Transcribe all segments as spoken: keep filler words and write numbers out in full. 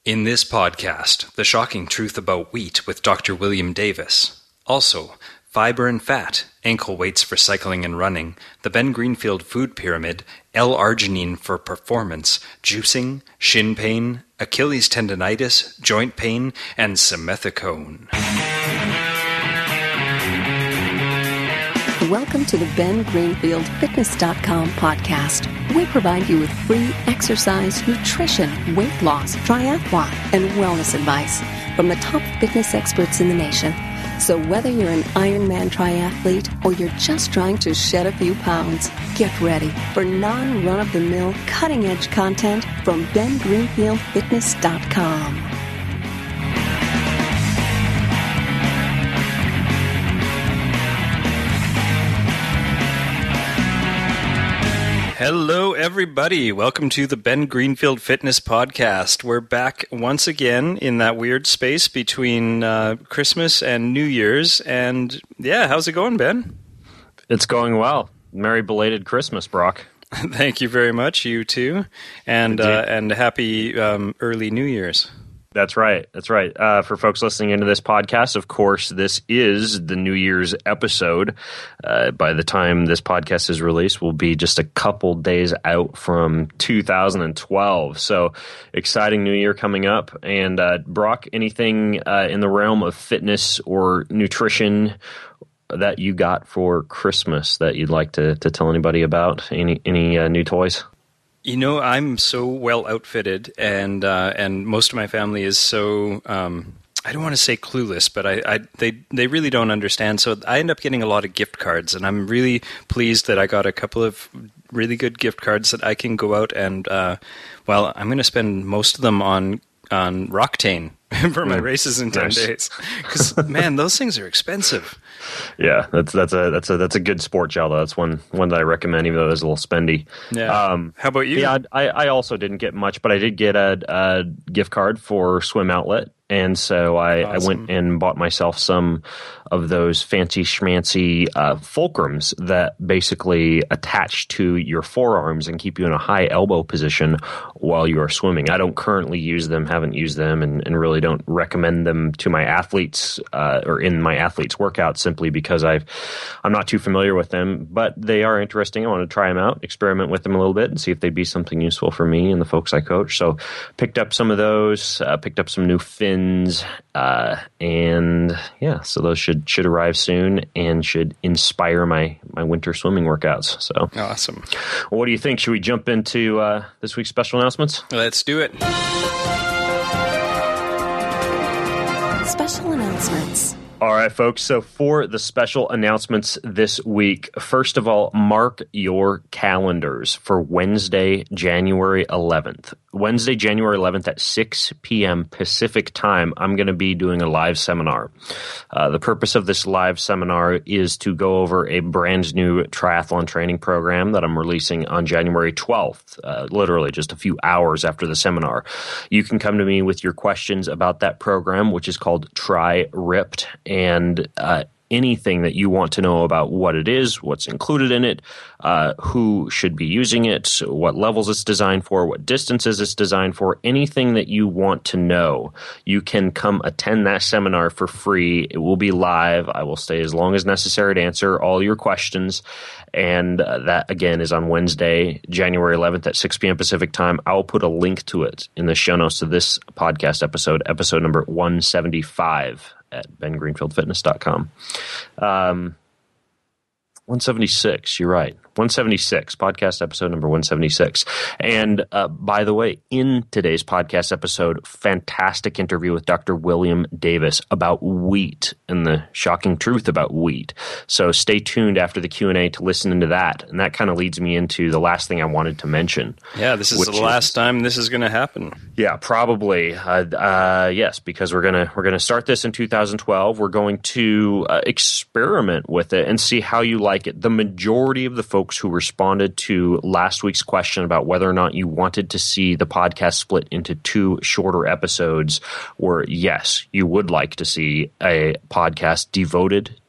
In this podcast, the shocking truth about wheat with Doctor William Davis. Also, fiber and fat, ankle weights for cycling and running, the Ben Greenfield food pyramid, L-arginine for performance, juicing, shin pain, Achilles tendonitis, joint pain, and simethicone. Welcome to the Ben Greenfield Fitness dot com podcast. We provide you with free exercise, nutrition, weight loss, triathlon, and wellness advice from the top fitness experts in the nation. So whether you're an Ironman triathlete or you're just trying to shed a few pounds, get ready for non-run-of-the-mill, cutting-edge content from Ben Greenfield Fitness dot com. Hello, everybody. Welcome to the Ben Greenfield Fitness Podcast. We're back once again in that weird space between uh, Christmas and New Year's. And yeah, how's it going, Ben? It's going well. Merry belated Christmas, Brock. Thank you very much. You too. And uh, and happy um, early New Year's. That's right. That's right. Uh, for folks listening into this podcast, of course, this is the New Year's episode. Uh, by the time this podcast is released, we'll be just a couple days out from two thousand twelve. So exciting New Year coming up. And uh, Brock, anything uh, in the realm of fitness or nutrition that you got for Christmas that you'd like to, to tell anybody about? Any, any uh, new toys? You know, I'm so well outfitted, and uh, and most of my family is so um, I don't want to say clueless, but I, I they they really don't understand. So I end up getting a lot of gift cards, and I'm really pleased that I got a couple of really good gift cards that I can go out and uh, well, I'm going to spend most of them on on Roctane for my races in ten nice. days. Because man, those things are expensive. Yeah, that's that's a that's a that's a good sport gel. Though. That's one one that I recommend, even though it's a little spendy. Yeah. Um, How about you? Yeah, I I also didn't get much, but I did get a, a gift card for Swim Outlet, and so I, Awesome. I went and bought myself some of those fancy schmancy uh, fulcrums that basically attach to your forearms and keep you in a high elbow position while you are swimming. I don't currently use them, haven't used them, and, and really don't recommend them to my athletes uh, or in my athletes' workouts simply because I've I'm not too familiar with them. But they are interesting. I want to try them out, experiment with them a little bit, and see if they'd be something useful for me and the folks I coach. So picked up some of those, uh, picked up some new fins, uh, and yeah, so those should should arrive soon and should inspire my my winter swimming workouts. So Awesome. well, what do you think? Should we jump into uh, this week's special announcements? Let's do it. Special announcements. All right, folks. So for the special announcements this week, first of all, mark your calendars for Wednesday, January eleventh. Wednesday, January eleventh at six p.m. Pacific time, I'm going to be doing a live seminar. Uh, the purpose of this live seminar is to go over a brand new triathlon training program that I'm releasing on January twelfth, uh, literally just a few hours after the seminar. You can come to me with your questions about that program, which is called Tri Ripped, and uh, anything that you want to know about what it is, what's included in it, uh, who should be using it, what levels it's designed for, what distances it's designed for, anything that you want to know, you can come attend that seminar for free. It will be live. I will stay as long as necessary to answer all your questions. And uh, that, again, is on Wednesday, January eleventh at six p.m. Pacific time. I will put a link to it in the show notes to this podcast episode, episode number one seventy-five. At Ben Greenfield Fitness dot com. Um, one seventy-six, you're right. one seventy-six, podcast episode number one seventy-six. And uh, by the way, in today's podcast episode, fantastic interview with Doctor William Davis about wheat and the shocking truth about wheat. So stay tuned after the Q and A to listen into that. And that kind of leads me into the last thing I wanted to mention. Yeah, this is the last is, time this is going to happen. Yeah, probably. Uh, uh, yes, because we're gonna we're gonna start this in two thousand twelve. We're going to uh, experiment with it and see how you like it. The majority of the folks who responded to last week's question about whether or not you wanted to see the podcast split into two shorter episodes were yes, you would like to see a podcast devoted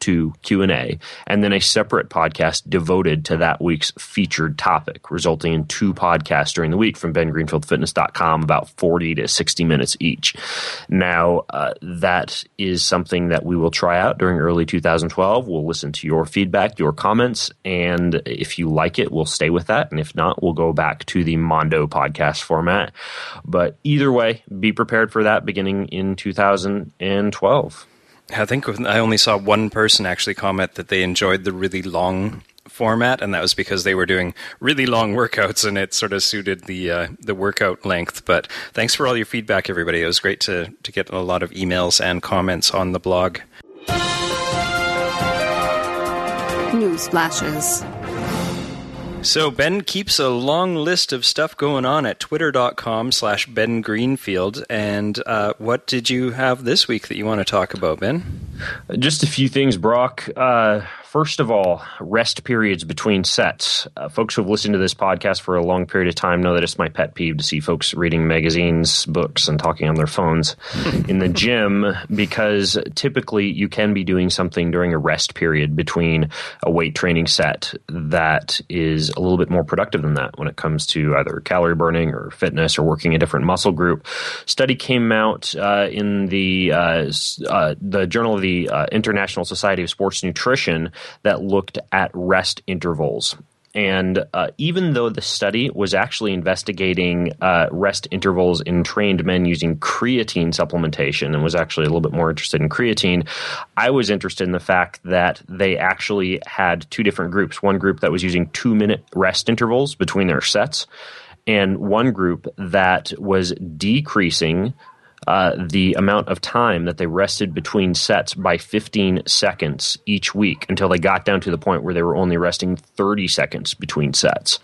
two Q and A, and then a separate podcast devoted to that week's featured topic, resulting in two podcasts during the week from ben greenfield fitness dot com, about forty to sixty minutes each. Now, uh, that is something that we will try out during early two thousand twelve. We'll listen to your feedback, your comments, and if you like it, we'll stay with that. And if not, we'll go back to the Mondo podcast format. But either way, be prepared for that beginning in two thousand twelve. I think I only saw one person actually comment that they enjoyed the really long format, and that was because they were doing really long workouts and it sort of suited the uh, the workout length. But thanks for all your feedback, everybody. It was great to, to get a lot of emails and comments on the blog. News flashes. So Ben keeps a long list of stuff going on at twitter.com slash Ben Greenfield. And uh, what did you have this week that you want to talk about, Ben? Just a few things, Brock. Uh, first of all, rest periods between sets. Uh, folks who have listened to this podcast for a long period of time know that it's my pet peeve to see folks reading magazines, books, and talking on their phones in the gym, because typically you can be doing something during a rest period between a weight training set that is a little bit more productive than that when it comes to either calorie burning or fitness or working a different muscle group. Study came out uh, in the uh, uh, the Journal of the uh, International Society of Sports Nutrition that looked at rest intervals. And uh, even though the study was actually investigating uh, rest intervals in trained men using creatine supplementation and was actually a little bit more interested in creatine, I was interested in the fact that they actually had two different groups. One group that was using two-minute rest intervals between their sets, and one group that was decreasing Uh, the amount of time that they rested between sets by fifteen seconds each week until they got down to the point where they were only resting thirty seconds between sets.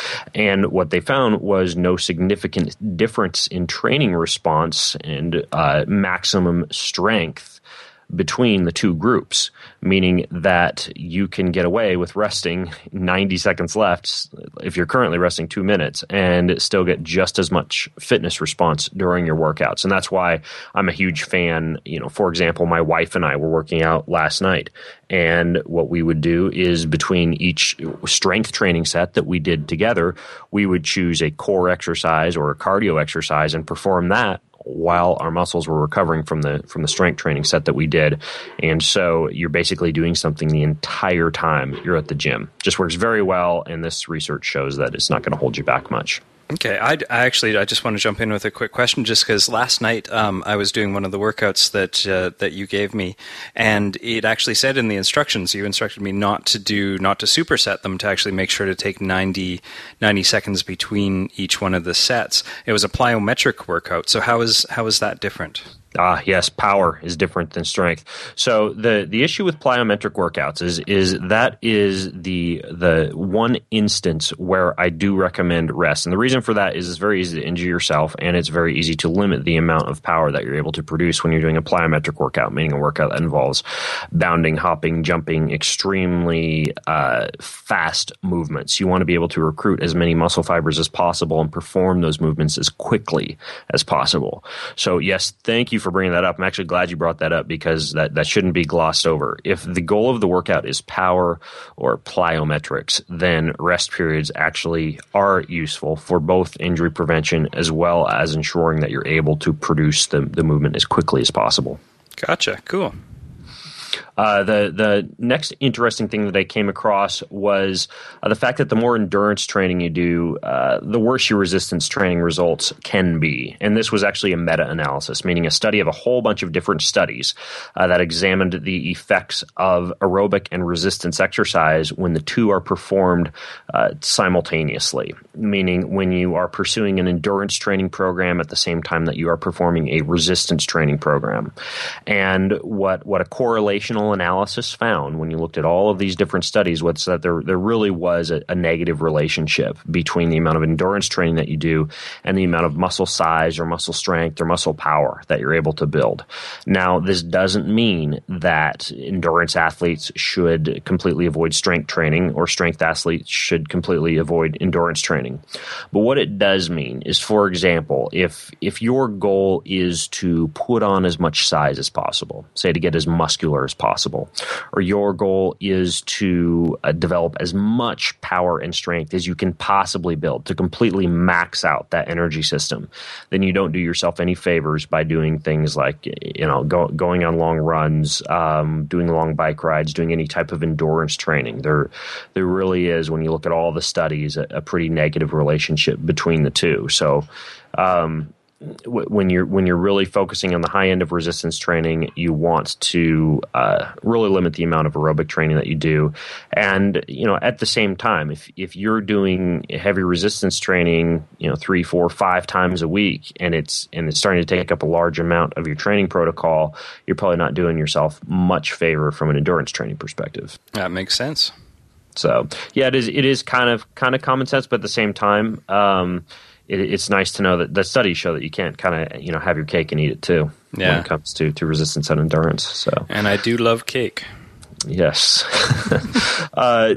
And what they found was no significant difference in training response and uh, maximum strength between the two groups, meaning that you can get away with resting ninety seconds left if you're currently resting two minutes and still get just as much fitness response during your workouts. And that's why I'm a huge fan. You know, for example, my wife and I were working out last night, and what we would do is between each strength training set that we did together, we would choose a core exercise or a cardio exercise and perform that while our muscles were recovering from the from the strength training set that we did. And so you're basically doing something the entire time you're at the gym. Just works very well, and this research shows that it's not going to hold you back much. Okay, I, I actually I just want to jump in with a quick question, just because last night um, I was doing one of the workouts that uh, that you gave me, and it actually said in the instructions, you instructed me not to do not to superset them, to actually make sure to take ninety, ninety seconds between each one of the sets. It was a plyometric workout, so how is how is that different? Ah, yes, power is different than strength. So the, the issue with plyometric workouts is is that is the the one instance where I do recommend rest. And the reason for that is it's very easy to injure yourself, and it's very easy to limit the amount of power that you're able to produce when you're doing a plyometric workout, meaning a workout that involves bounding, hopping, jumping, extremely uh, fast movements. You want to be able to recruit as many muscle fibers as possible and perform those movements as quickly as possible. So yes, thank you for bringing that up. I'm actually glad you brought that up, because that, that shouldn't be glossed over. If the goal of the workout is power or plyometrics, then rest periods actually are useful for both injury prevention as well as ensuring that you're able to produce the, the movement as quickly as possible. Gotcha. Cool. Uh, the the next interesting thing that I came across was uh, the fact that the more endurance training you do, uh, the worse your resistance training results can be. And this was actually a meta-analysis, meaning a study of a whole bunch of different studies uh, that examined the effects of aerobic and resistance exercise when the two are performed uh, simultaneously, meaning when you are pursuing an endurance training program at the same time that you are performing a resistance training program. And what, what a correlational analysis found when you looked at all of these different studies was that there there really was a, a negative relationship between the amount of endurance training that you do and the amount of muscle size or muscle strength or muscle power that you're able to build. Now, this doesn't mean that endurance athletes should completely avoid strength training or strength athletes should completely avoid endurance training. But what it does mean is, for example, if if your goal is to put on as much size as possible, say to get as muscular as possible, possible, or your goal is to uh, develop as much power and strength as you can possibly build to completely max out that energy system, then you don't do yourself any favors by doing things like, you know, go, going on long runs, um, doing long bike rides, doing any type of endurance training. There, there really is, when you look at all the studies, a, a pretty negative relationship between the two. So, um, when you're when you're really focusing on the high end of resistance training, you want to uh, really limit the amount of aerobic training that you do. And, you know, at the same time, if if you're doing heavy resistance training, you know, three, four, five times a week, and it's and it's starting to take up a large amount of your training protocol, you're probably not doing yourself much favor from an endurance training perspective. That makes sense. So, yeah, it is it is kind of kind of common sense, but at the same time, um, It, it's nice to know that the studies show that you can't kind of, you know, have your cake and eat it too yeah. when it comes to, to resistance and endurance. So, and I do love cake. Yes. uh,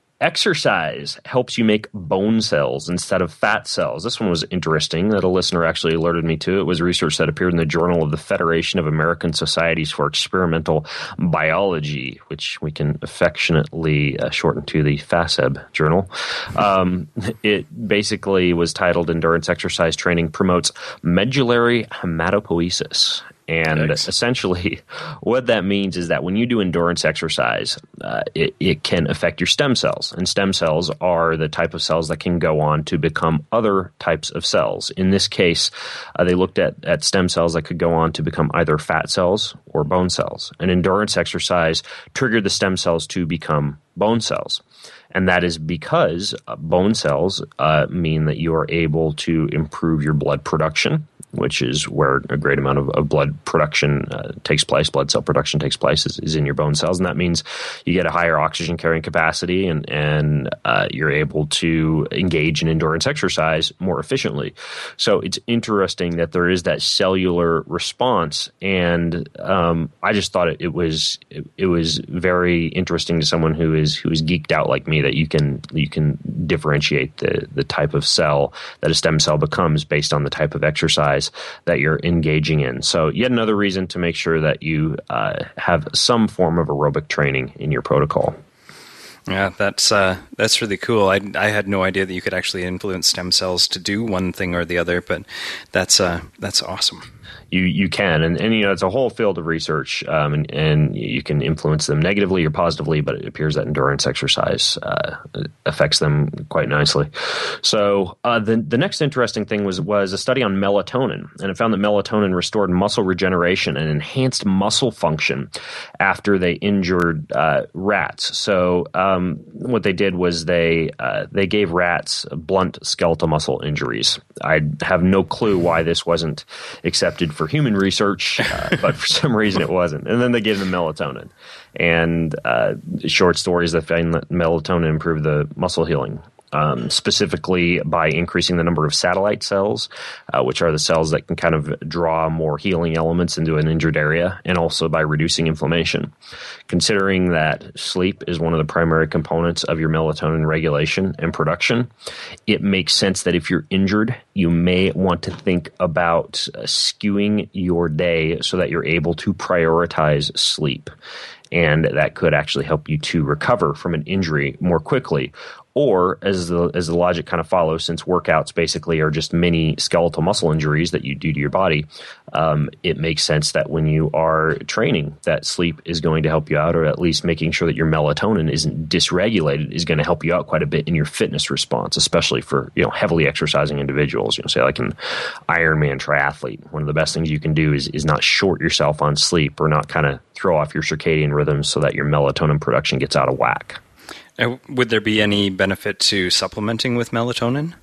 exercise helps you make bone cells instead of fat cells. This one was interesting that a listener actually alerted me to. It was research that appeared in the Journal of the Federation of American Societies for Experimental Biology, which we can affectionately uh, shorten to the FASEB journal. Um, it basically was titled Endurance Exercise Training Promotes Medullary Hematopoiesis. And Thanks. Essentially, what that means is that when you do endurance exercise, uh, it, it can affect your stem cells. And stem cells are the type of cells that can go on to become other types of cells. In this case, uh, they looked at, at stem cells that could go on to become either fat cells or bone cells. And endurance exercise triggered the stem cells to become bone cells. And that is because uh, bone cells uh, mean that you are able to improve your blood production, which is where a great amount of, of blood production uh, takes place, blood cell production takes place, is, is in your bone cells. And that means you get a higher oxygen carrying capacity and, and uh, you're able to engage in endurance exercise more efficiently. So it's interesting that there is that cellular response. And um, I just thought it, it was it, it was very interesting to someone who is who is geeked out like me that you can you can differentiate the, the type of cell that a stem cell becomes based on the type of exercise that you're engaging in. So yet another reason to make sure that you uh, have some form of aerobic training in your protocol. Yeah, that's uh, that's really cool. I, I had no idea that you could actually influence stem cells to do one thing or the other, but that's uh, that's awesome. You you can, and, and you know, it's a whole field of research, um, and, and you can influence them negatively or positively, but it appears that endurance exercise uh, affects them quite nicely. So uh, the the next interesting thing was was a study on melatonin, and it found that melatonin restored muscle regeneration and enhanced muscle function after they injured uh, rats. So um, what they did was they uh, they gave rats blunt skeletal muscle injuries. I have no clue why this wasn't accepted for human research, uh, but for some reason it wasn't. And then they gave them melatonin. And uh, short stories that find that melatonin improved the muscle healing, um, specifically by increasing the number of satellite cells, uh, which are the cells that can kind of draw more healing elements into an injured area, and also by reducing inflammation. Considering that sleep is one of the primary components of your melatonin regulation and production, it makes sense that if you're injured, you may want to think about uh, skewing your day so that you're able to prioritize sleep. And that could actually help you to recover from an injury more quickly. Or, as the as the logic kind of follows, since workouts basically are just mini skeletal muscle injuries that you do to your body, um, it makes sense that when you are training, that sleep is going to help you out, or at least making sure that your melatonin isn't dysregulated is going to help you out quite a bit in your fitness response, especially for, you know, heavily exercising individuals. You know, say like an Ironman triathlete, one of the best things you can do is is not short yourself on sleep, or not kind of throw off your circadian rhythms so that your melatonin production gets out of whack. Uh, would there be any benefit to supplementing with melatonin?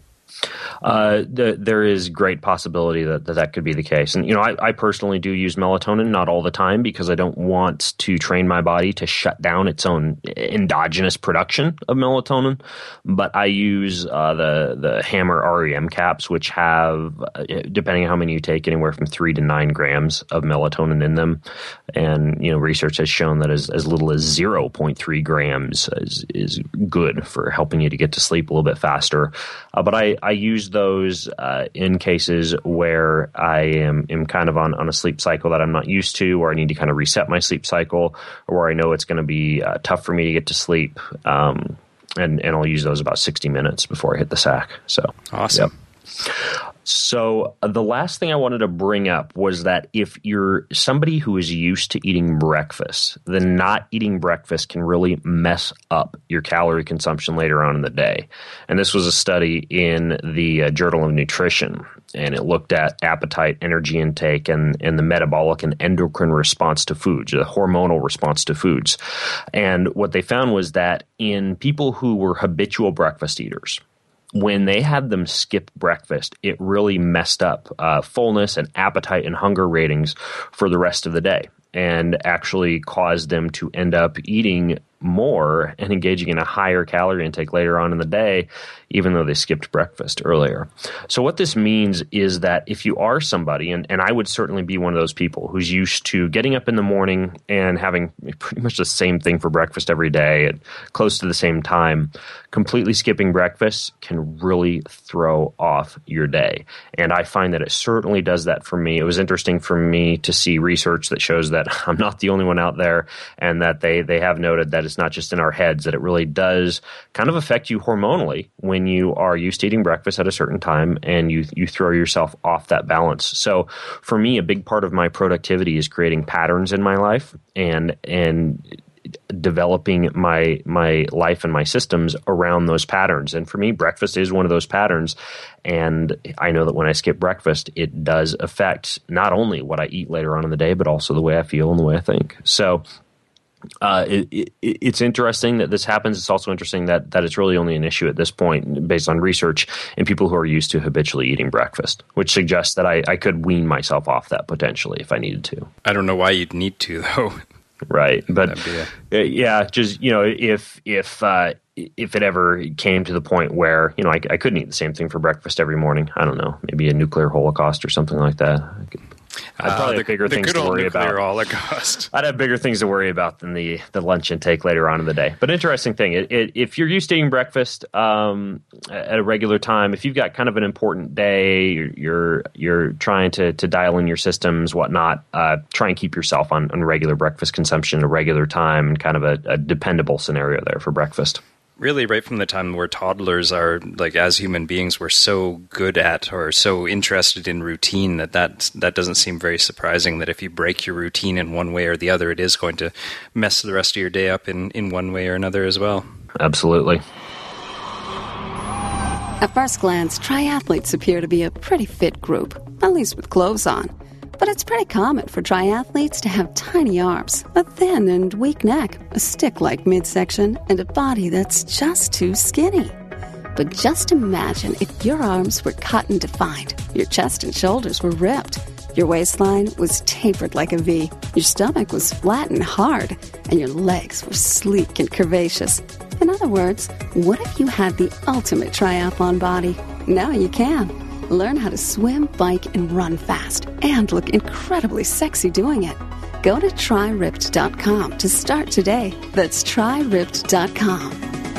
Uh, the, there is great possibility that, that that could be the case. And, you know, I, I personally do use melatonin, not all the time, because I don't want to train my body to shut down its own endogenous production of melatonin. But I use uh, the, the Hammer R E M caps, which have, uh, depending on how many you take, anywhere from three to nine grams of melatonin in them. And, you know, research has shown that as, as little as zero point three grams is, is good for helping you to get to sleep a little bit faster. Uh, but I, I use those uh, in cases where I am, am kind of on, on a sleep cycle that I'm not used to, or I need to kind of reset my sleep cycle, or where I know it's going to be uh, tough for me to get to sleep. Um, and, and I'll use those about sixty minutes before I hit the sack. So awesome. Yep. So uh, the last thing I wanted to bring up was that if you're somebody who is used to eating breakfast, then not eating breakfast can really mess up your calorie consumption later on in the day. And this was a study in the uh, Journal of Nutrition, and it looked at appetite, energy intake, and, and the metabolic and endocrine response to foods, the hormonal response to foods. And what they found was that in people who were habitual breakfast eaters, when they had them skip breakfast, it really messed up uh, fullness and appetite and hunger ratings for the rest of the day, and actually caused them to end up eating more and engaging in a higher calorie intake later on in the day, even though they skipped breakfast earlier. So what this means is that if you are somebody, and, and I would certainly be one of those people who's used to getting up in the morning and having pretty much the same thing for breakfast every day at close to the same time, completely skipping breakfast can really throw off your day. And I find that it certainly does that for me. It was interesting for me to see research that shows that I'm not the only one out there, and that they, they have noted that it's not just in our heads, that it really does kind of affect you hormonally when you are used to eating breakfast at a certain time and you you throw yourself off that balance. So for me, a big part of my productivity is creating patterns in my life and and developing my my life and my systems around those patterns. And for me, breakfast is one of those patterns. And I know that when I skip breakfast, it does affect not only what I eat later on in the day, but also the way I feel and the way I think. So Uh, it, it, it's interesting that this happens. It's also interesting that, that it's really only an issue at this point based on research in people who are used to habitually eating breakfast, which suggests that I, I could wean myself off that potentially if I needed to. I don't know why you'd need to, though. Right. But a- yeah, just, you know, if, if, uh, if it ever came to the point where, you know, I, I couldn't eat the same thing for breakfast every morning, I don't know, maybe a nuclear holocaust or something like that. I could, I'd probably uh, have bigger the, things the to worry about. Holocaust. I'd have bigger things to worry about than the, the lunch intake later on in the day. But interesting thing, it, it, if you're used to eating breakfast um, at a regular time, if you've got kind of an important day, you're you're, you're trying to, to dial in your systems, whatnot, uh, try and keep yourself on, on regular breakfast consumption at a regular time, and kind of a, a dependable scenario there for breakfast. Really, right from the time where toddlers are, like, as human beings, we're so good at or so interested in routine that that, that doesn't seem very surprising that if you break your routine in one way or the other, it is going to mess the rest of your day up in, in one way or another as well. Absolutely. At first glance, triathletes appear to be a pretty fit group, at least with clothes on. But it's pretty common for triathletes to have tiny arms, a thin and weak neck, a stick-like midsection, and a body that's just too skinny. But just imagine if your arms were cut and defined, your chest and shoulders were ripped, your waistline was tapered like a V, your stomach was flat and hard, and your legs were sleek and curvaceous. In other words, what if you had the ultimate triathlon body? Now you can. Learn how to swim, bike, and run fast, and look incredibly sexy doing it. Go to try ripped dot com to start today. That's try ripped dot com.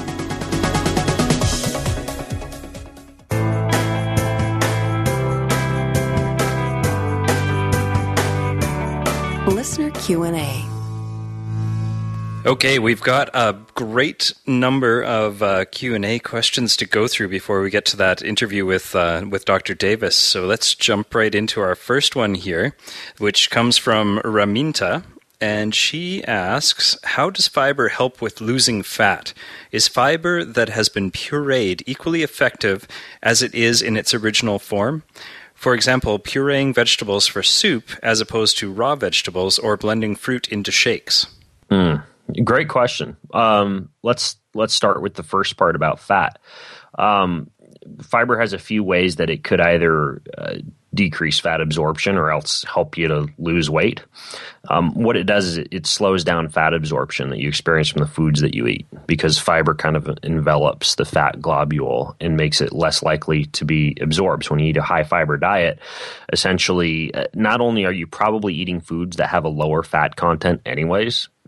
Listener Q and A. Okay, we've got a great number of uh, Q and A questions to go through before we get to that interview with uh, with Doctor Davis. So let's jump right into our first one here, which comes from Raminta, and she asks, how does fiber help with losing fat? Is fiber that has been pureed equally effective as it is in its original form? For example, pureeing vegetables for soup as opposed to raw vegetables, or blending fruit into shakes? Hmm. Great question. Um, let's let's start with the first part about fat. Um, fiber has a few ways that it could either uh, decrease fat absorption or else help you to lose weight. Um, what it does is it, it slows down fat absorption that you experience from the foods that you eat, because fiber kind of envelops the fat globule and makes it less likely to be absorbed. So when you eat a high fiber diet, essentially, uh, not only are you probably eating foods that have a lower fat content anyways,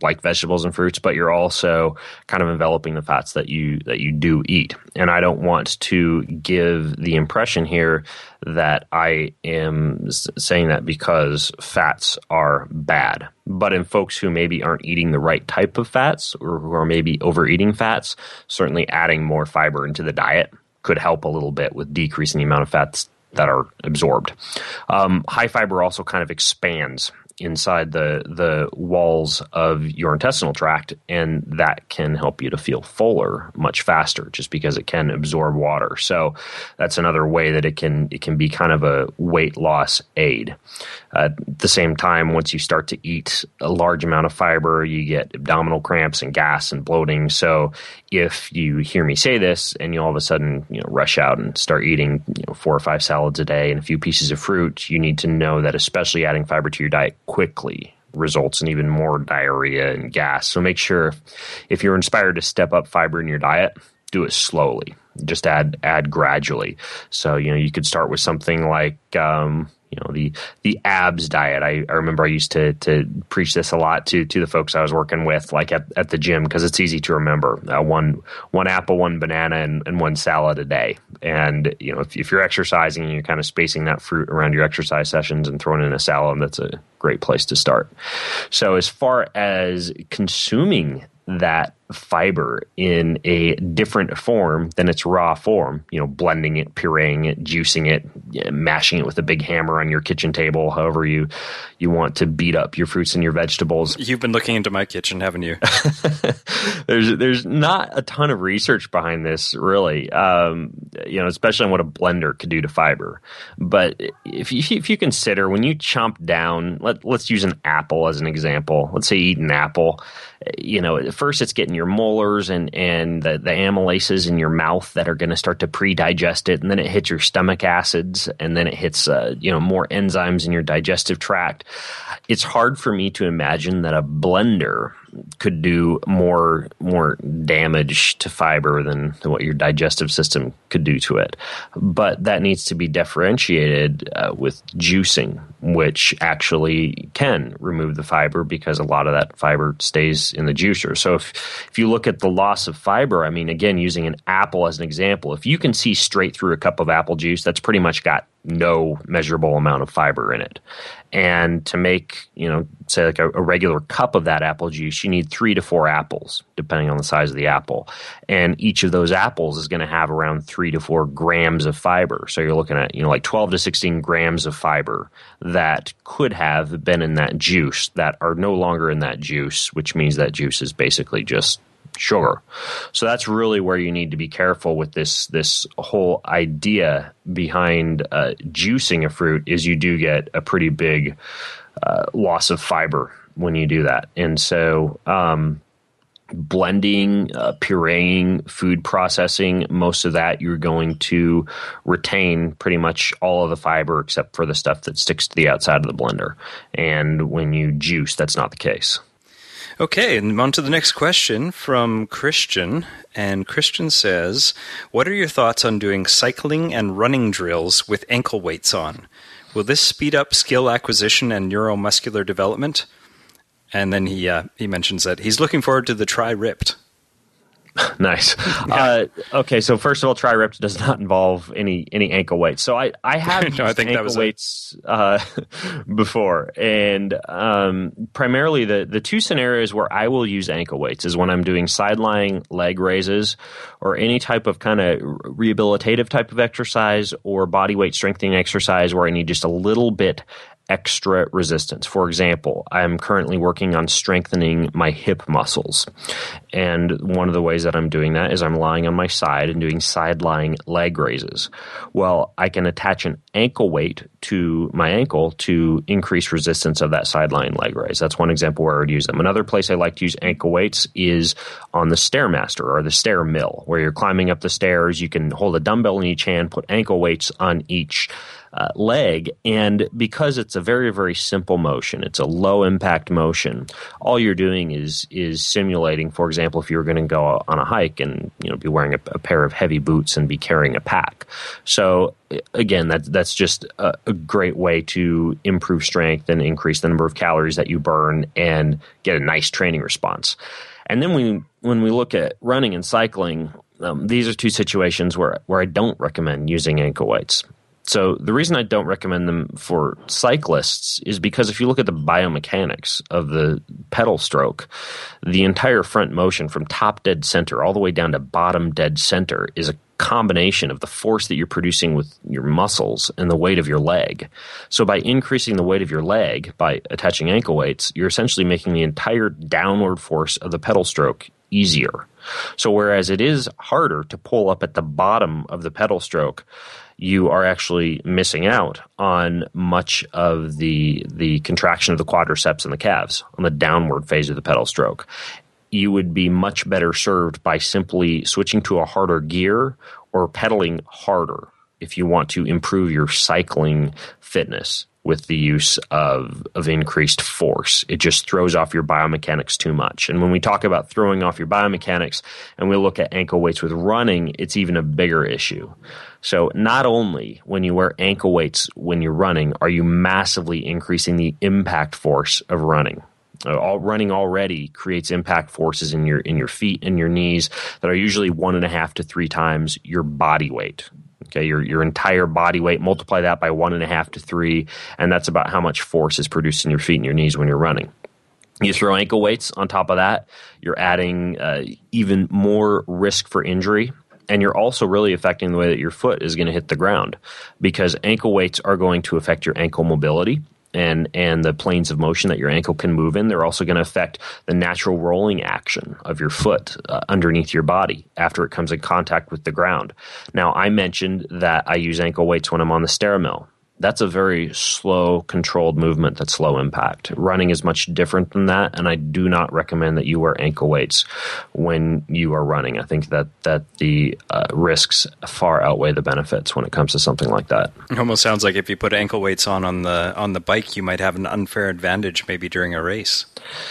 like vegetables and fruits, but you're also kind of enveloping the fats that you that you do eat. And I don't want to give the impression here that I am saying that because fats are bad. But in folks who maybe aren't eating the right type of fats, or who are maybe overeating fats, certainly adding more fiber into the diet could help a little bit with decreasing the amount of fats that are absorbed. Um, high fiber also kind of expands inside the the walls of your intestinal tract, and that can help you to feel fuller much faster just because it can absorb water. So that's another way that it can it can be kind of a weight loss aid. Uh, at the same time, once you start to eat a large amount of fiber, you get abdominal cramps and gas and bloating. So if you hear me say this and you all of a sudden you know rush out and start eating you know four or five salads a day and a few pieces of fruit, you need to know that especially adding fiber to your diet quickly results in even more diarrhea and gas. So make sure if, if you're inspired to step up fiber in your diet, do it slowly. Just add add gradually. So you know you could start with something like um, you know the the abs diet. I, I remember I used to to preach this a lot to to the folks I was working with, like at, at the gym, because it's easy to remember. Uh, one one apple, one banana, and, and one salad a day. And you know if, if you're exercising and you're kind of spacing that fruit around your exercise sessions and throwing in a salad, that's a great place to start. So as far as consuming that fiber in a different form than its raw form, you know, blending it, pureeing it, juicing it, mashing it with a big hammer on your kitchen table, however you you want to beat up your fruits and your vegetables. You've been looking into my kitchen, haven't you? there's there's not a ton of research behind this, really, um, you know, especially on what a blender could do to fiber. But if you, if you consider when you chomp down, let, let's use an apple as an example. Let's say you eat an apple. You know, at first it's getting your molars and, and the, the amylases in your mouth that are going to start to pre-digest it. And then it hits your stomach acids, and then it hits, uh, you know, more enzymes in your digestive tract. It's hard for me to imagine that a blender could do more more damage to fiber than, than what your digestive system could do to it. But that needs to be differentiated uh, with juicing, which actually can remove the fiber because a lot of that fiber stays in the juicer. So if, if you look at the loss of fiber, I mean, again, using an apple as an example, if you can see straight through a cup of apple juice, that's pretty much got no measurable amount of fiber in it. And to make, you know, say like a, a regular cup of that apple juice, you need three to four apples, depending on the size of the apple. And each of those apples is going to have around three to four grams of fiber. So you're looking at, you know, like twelve to sixteen grams of fiber that could have been in that juice that are no longer in that juice, which means that juice is basically just sugar. So that's really where you need to be careful with this this whole idea behind uh, juicing a fruit is you do get a pretty big uh, loss of fiber when you do that. And so um, blending, uh, pureeing, food processing, most of that you're going to retain pretty much all of the fiber except for the stuff that sticks to the outside of the blender. And when you juice, that's not the case. Okay, and on to the next question from Christian. And Christian says, what are your thoughts on doing cycling and running drills with ankle weights on? Will this speed up skill acquisition and neuromuscular development? And then he uh, he mentions that he's looking forward to the Tri-Ripped. Nice. Uh, okay, so first of all, Tri-Ripped does not involve any any ankle weights. So I, I have used no, I think ankle that was weights uh, before. And um, primarily the, the two scenarios where I will use ankle weights is when I'm doing side-lying leg raises or any type of kind of rehabilitative type of exercise or body weight strengthening exercise where I need just a little bit extra resistance. For example, I'm currently working on strengthening my hip muscles. And one of the ways that I'm doing that is I'm lying on my side and doing side-lying leg raises. Well, I can attach an ankle weight to my ankle to increase resistance of that side-lying leg raise. That's one example where I would use them. Another place I like to use ankle weights is on the Stairmaster or the stair mill, where you're climbing up the stairs. You can hold a dumbbell in each hand, put ankle weights on each uh, leg. And because it's a very, very simple motion, it's a low impact motion, all you're doing is is simulating, for example, if you were going to go on a hike and you know be wearing a, a pair of heavy boots and be carrying a pack. So again, that, that's just a, a great way to improve strength and increase the number of calories that you burn and get a nice training response. And then we, when we look at running and cycling, um, these are two situations where, where I don't recommend using ankle weights. So the reason I don't recommend them for cyclists is because if you look at the biomechanics of the pedal stroke, the entire front motion from top dead center all the way down to bottom dead center is a combination of the force that you're producing with your muscles and the weight of your leg. So by increasing the weight of your leg by attaching ankle weights, you're essentially making the entire downward force of the pedal stroke easier. So whereas it is harder to pull up at the bottom of the pedal stroke, you are actually missing out on much of the the contraction of the quadriceps and the calves on the downward phase of the pedal stroke. You would be much better served by simply switching to a harder gear or pedaling harder if you want to improve your cycling fitness with the use of, of increased force. It just throws off your biomechanics too much. And when we talk about throwing off your biomechanics and we look at ankle weights with running, it's even a bigger issue. So not only when you wear ankle weights when you're running are you massively increasing the impact force of running. Uh, all, running already creates impact forces in your in your feet and your knees that are usually one and a half to three times your body weight. Okay, your your entire body weight, multiply that by one and a half to three, and that's about how much force is produced in your feet and your knees when you're running. You throw ankle weights on top of that, you're adding uh, even more risk for injury. And you're also really affecting the way that your foot is going to hit the ground because ankle weights are going to affect your ankle mobility and and the planes of motion that your ankle can move in. They're also going to affect the natural rolling action of your foot uh, underneath your body after it comes in contact with the ground. Now, I mentioned that I use ankle weights when I'm on the stairmill. That's a very slow, controlled movement that's low impact. Running is much different than that, and I do not recommend that you wear ankle weights when you are running. I think that, that the uh, risks far outweigh the benefits when it comes to something like that. It almost sounds like if you put ankle weights on on the on the bike, you might have an unfair advantage maybe during a race.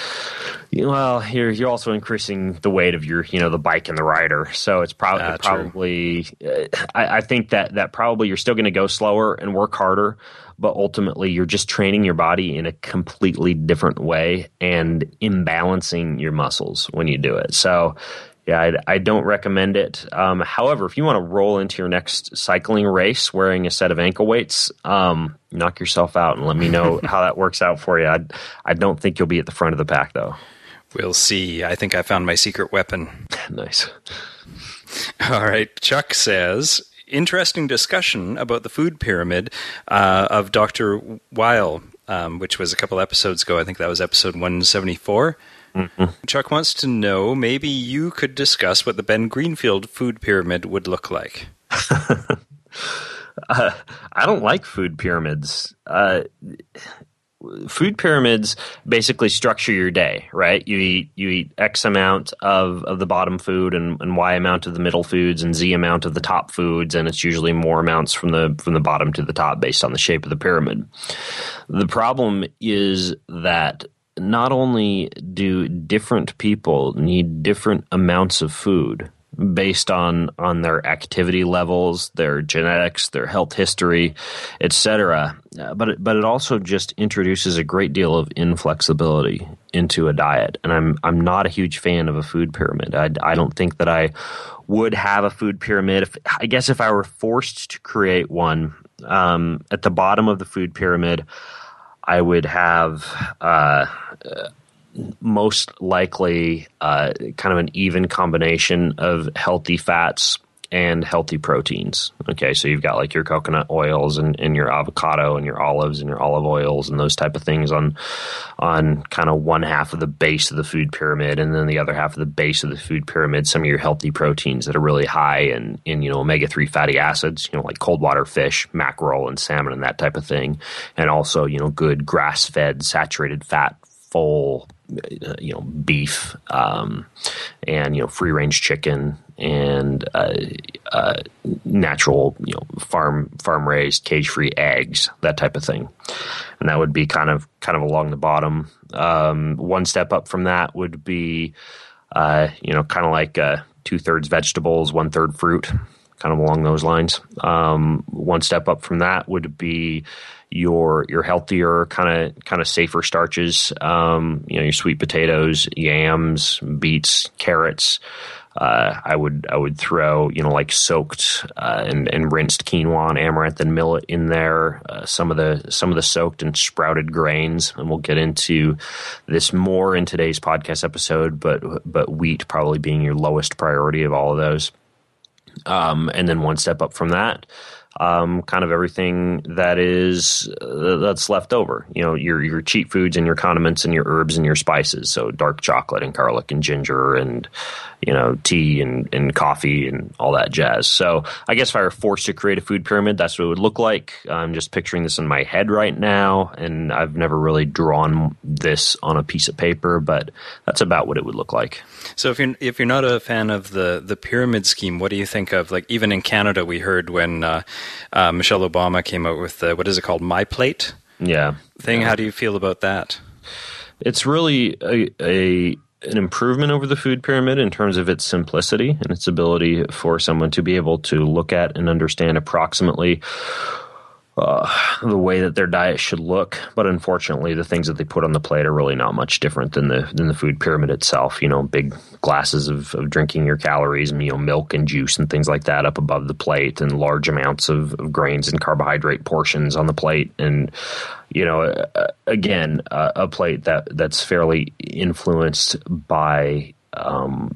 Well, you're you're also increasing the weight of your, you know, the bike and the rider. So it's prob- ah, probably, uh, I, I think that, that probably you're still going to go slower and work harder, but ultimately you're just training your body in a completely different way and imbalancing your muscles when you do it. So yeah, I, I don't recommend it. Um, however, if you want to roll into your next cycling race wearing a set of ankle weights, um, knock yourself out and let me know how that works out for you. I, I don't think you'll be at the front of the pack, though. We'll see. I think I found my secret weapon. Nice. All right. Chuck says, interesting discussion about the food pyramid uh, of Doctor Weil, um, which was a couple episodes ago. I think that was episode one seventy-four. Mm-hmm. Chuck wants to know, maybe you could discuss what the Ben Greenfield food pyramid would look like. uh, I don't like food pyramids. Uh, food pyramids basically structure your day, right? You eat you eat X amount of, of the bottom food and, and Y amount of the middle foods and Z amount of the top foods, and it's usually more amounts from the from the bottom to the top based on the shape of the pyramid. The problem is that not only do different people need different amounts of food based on, on their activity levels, their genetics, their health history, et cetera, but it, but it also just introduces a great deal of inflexibility into a diet. And I'm I'm not a huge fan of a food pyramid. I, I don't think that I would have a food pyramid. If, I guess if I were forced to create one, um, at the bottom of the food pyramid, I would have uh, uh, most likely uh, kind of an even combination of healthy fats and healthy proteins. Okay, so you've got like your coconut oils and, and your avocado and your olives and your olive oils and those type of things on on kind of one half of the base of the food pyramid, and then the other half of the base of the food pyramid, some of your healthy proteins that are really high in, in you know, omega three fatty acids, you know, like cold water fish, mackerel and salmon and that type of thing, and also, you know, good grass-fed saturated fat, full you know, beef, um, and, you know, free range chicken and, uh, uh, natural, you know, farm, farm raised cage free eggs, that type of thing. And that would be kind of, kind of along the bottom. Um, one step up from that would be, uh, you know, kind of like, uh, two thirds vegetables, one third fruit, kind of along those lines. Um, one step up from that would be your your healthier kind of kind of safer starches. Um, you know, your sweet potatoes, yams, beets, carrots. Uh, I would I would throw you know like soaked uh, and and rinsed quinoa and amaranth and millet in there. Uh, some of the some of the soaked and sprouted grains, and we'll get into this more in today's podcast episode. But but wheat probably being your lowest priority of all of those. Um, and then one step up from that, um, kind of everything that is uh, that's left over. You know, your your cheat foods and your condiments and your herbs and your spices. So dark chocolate and garlic and ginger and you know tea and, and coffee and all that jazz. So I guess if I were forced to create a food pyramid, that's what it would look like. I'm just picturing this in my head right now, and I've never really drawn this on a piece of paper, but that's about what it would look like. So if you're if you're not a fan of the, the pyramid scheme, what do you think of, like, even in Canada we heard when uh, uh, Michelle Obama came out with the, what is it called, My Plate? Yeah. Thing. Yeah. How do you feel about that? It's really a, a an improvement over the food pyramid in terms of its simplicity and its ability for someone to be able to look at and understand approximately Uh, the way that their diet should look. But unfortunately, the things that they put on the plate are really not much different than the than the food pyramid itself. You know, big glasses of, of drinking your calories, you know, milk and juice and things like that up above the plate, and large amounts of, of grains and carbohydrate portions on the plate. And, you know, uh, again, uh, a plate that that's fairly influenced by um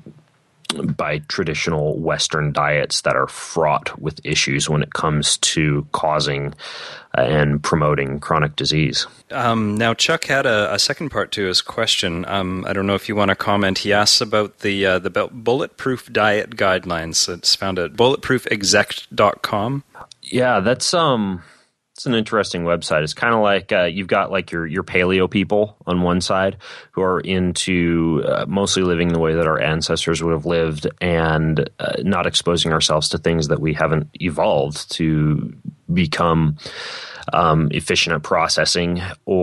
by traditional Western diets that are fraught with issues when it comes to causing uh, and promoting chronic disease. Um, now, Chuck had a, a second part to his question. Um, I don't know if you want to comment. He asks about the uh, the Bulletproof Diet Guidelines. It's found at bulletproof exec dot com. Yeah, that's um. It's an interesting website. It's kind of like uh, you've got like your, your paleo people on one side who are into uh, mostly living the way that our ancestors would have lived and uh, not exposing ourselves to things that we haven't evolved to become um, efficient at processing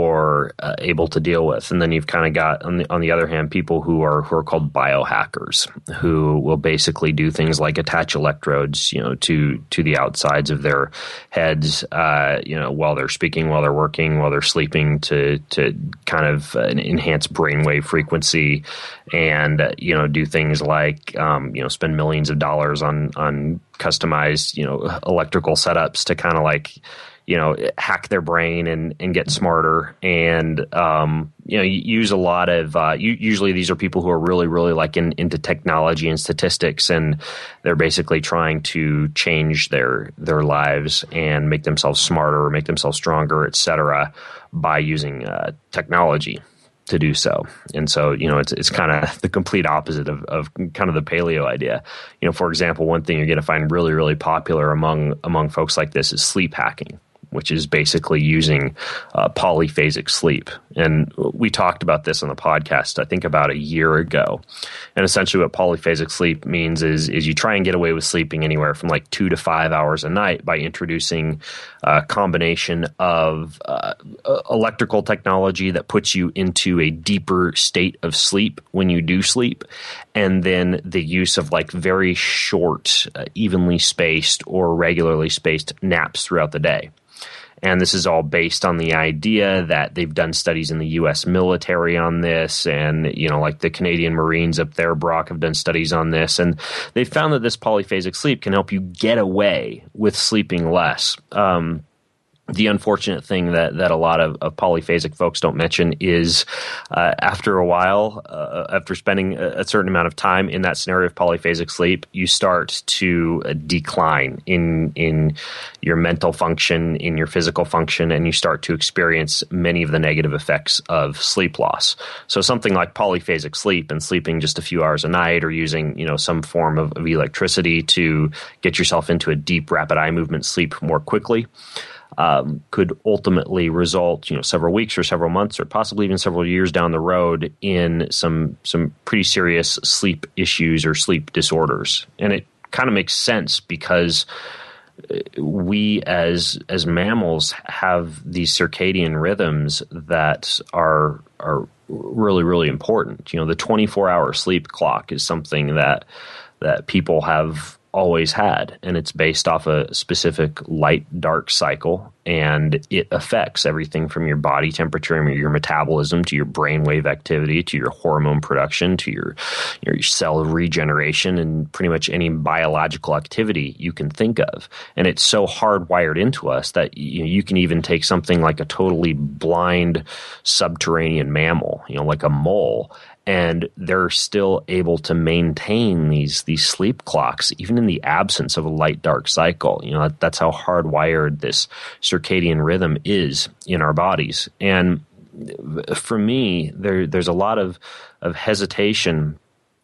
or uh, able to deal with. And then you've kind of got, on the, on the other hand, people who are who are called biohackers, who will basically do things like attach electrodes, you know, to to the outsides of their heads, uh, you know, while they're speaking, while they're working, while they're sleeping, to to kind of uh, enhance brainwave frequency, and uh, you know, do things like um, you know, spend millions of dollars on on customized, you know, electrical setups to kind of like, you know, hack their brain and, and get smarter, and um, you know, use a lot of. Uh, usually, these are people who are really, really like in, into technology and statistics, and they're basically trying to change their their lives and make themselves smarter, make themselves stronger, et cetera, by using uh, technology to do so. And so, you know, it's it's kind of the complete opposite of, of kind of the paleo idea. You know, for example, one thing you're going to find really, really popular among among folks like this is sleep hacking, which is basically using uh, polyphasic sleep. And we talked about this on the podcast, I think about a year ago. And essentially what polyphasic sleep means is, is you try and get away with sleeping anywhere from like two to five hours a night by introducing a combination of uh, electrical technology that puts you into a deeper state of sleep when you do sleep, and then the use of like very short, uh, evenly spaced or regularly spaced naps throughout the day. And this is all based on the idea that they've done studies in the U S military on this. And, you know, like the Canadian Marines up there, Brock, have done studies on this. And they found that this polyphasic sleep can help you get away with sleeping less. Um, The unfortunate thing that, that a lot of, of polyphasic folks don't mention is uh, after a while, uh, after spending a, a certain amount of time in that scenario of polyphasic sleep, you start to uh, decline in in your mental function, in your physical function, and you start to experience many of the negative effects of sleep loss. So something like polyphasic sleep and sleeping just a few hours a night, or using, you know, some form of, of electricity to get yourself into a deep, rapid eye movement sleep more quickly, um, could ultimately result, you know, several weeks or several months or possibly even several years down the road in some some pretty serious sleep issues or sleep disorders. And it kind of makes sense because we as as mammals have these circadian rhythms that are are really, really important. You know, the twenty-four hour sleep clock is something that that people have always had, and it's based off a specific light-dark cycle, and it affects everything from your body temperature, your metabolism, to your brainwave activity, to your hormone production, to your your cell regeneration, and pretty much any biological activity you can think of. And it's so hardwired into us that you know, you can even take something like a totally blind subterranean mammal, you know, like a mole, and they're still able to maintain these these sleep clocks, even in the absence of a light-dark cycle. You know, that, that's how hardwired this circadian rhythm is in our bodies. And for me, there there's a lot of of hesitation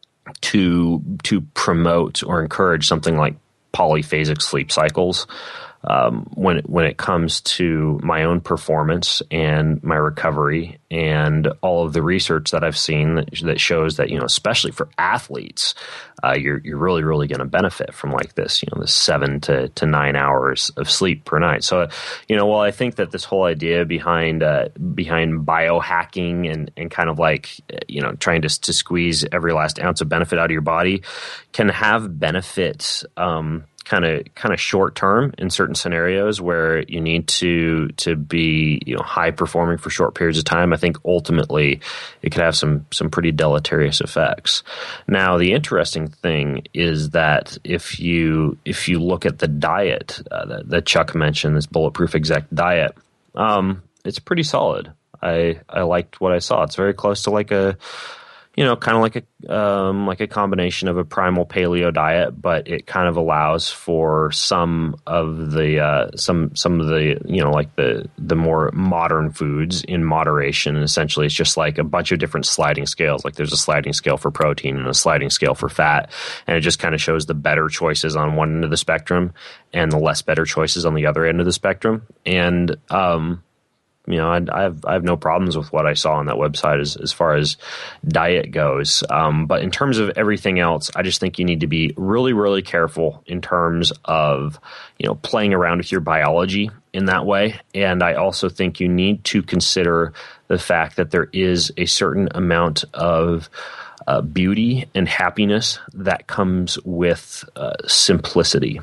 to to promote or encourage something like polyphasic sleep cycles. Um, when when it comes to my own performance and my recovery and all of the research that I've seen that, that shows that, you know, especially for athletes, uh, you're you're really really going to benefit from like this, you know, the seven to, to nine hours of sleep per night. So, you know, while I think that this whole idea behind uh, behind biohacking and and kind of like, you know, trying to to squeeze every last ounce of benefit out of your body can have benefits. Um, kind of kind of short term in certain scenarios where you need to to be, you know, high performing for short periods of time, I think ultimately it could have some some pretty deleterious effects. Now, the interesting thing is that if you if you look at the diet uh, that, that Chuck mentioned, this Bulletproof Exec diet, um, it's pretty solid. I I liked what I saw. It's very close to like a You know, kind of like a um, like a combination of a primal paleo diet, but it kind of allows for some of the uh, some some of the you know like the the more modern foods in moderation. And essentially, it's just like a bunch of different sliding scales. Like there's a sliding scale for protein and a sliding scale for fat, and it just kind of shows the better choices on one end of the spectrum and the less better choices on the other end of the spectrum. And um, You know, I, I have I have no problems with what I saw on that website as, as far as diet goes. Um, but in terms of everything else, I just think you need to be really, really careful in terms of, you know, playing around with your biology in that way. And I also think you need to consider the fact that there is a certain amount of uh, beauty and happiness that comes with uh, simplicity.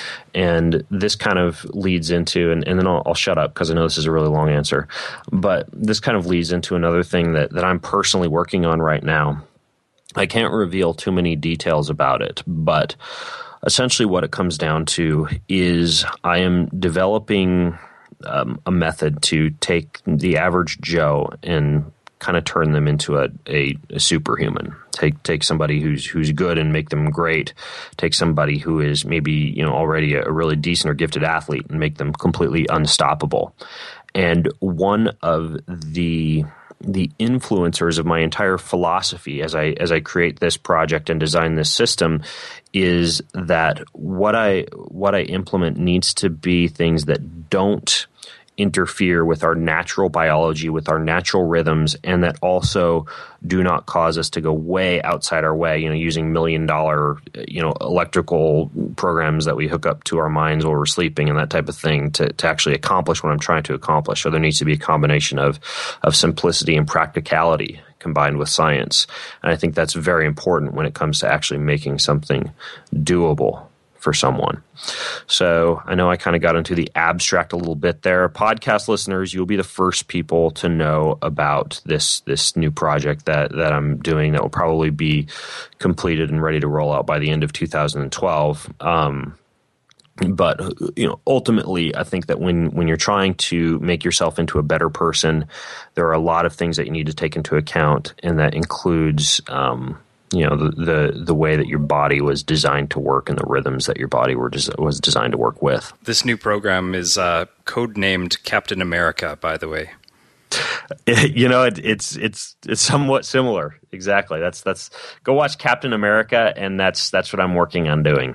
And this kind of leads into, and, and then I'll, I'll shut up because I know this is a really long answer, but this kind of leads into another thing that, that I'm personally working on right now. I can't reveal too many details about it, but essentially what it comes down to is I am developing um, a method to take the average Joe and kind of turn them into a, a, a superhuman. Take take somebody who's who's good and make them great. Take somebody who is maybe, you know, already a, a really decent or gifted athlete and make them completely unstoppable. And one of the the influencers of my entire philosophy as I as I create this project and design this system is that what I what I implement needs to be things that don't interfere with our natural biology, with our natural rhythms, and that also do not cause us to go way outside our way, you know, using million dollar, you know, electrical programs that we hook up to our minds while we're sleeping and that type of thing to, to actually accomplish what I'm trying to accomplish. So there needs to be a combination of, of simplicity and practicality combined with science. And I think that's very important when it comes to actually making something doable for someone. So I know I kind of got into the abstract a little bit there. Podcast listeners, you'll be the first people to know about this this new project that that I'm doing that will probably be completed and ready to roll out by the end of two thousand twelve. Um, but you know, ultimately, I think that when when you're trying to make yourself into a better person, there are a lot of things that you need to take into account, and that includes um, you know, the, the the way that your body was designed to work and the rhythms that your body were des- was designed to work with. This new program is uh, codenamed Captain America, by the way. You know, it, it's it's it's somewhat similar. Exactly. That's that's go watch Captain America, and that's that's what I'm working on doing.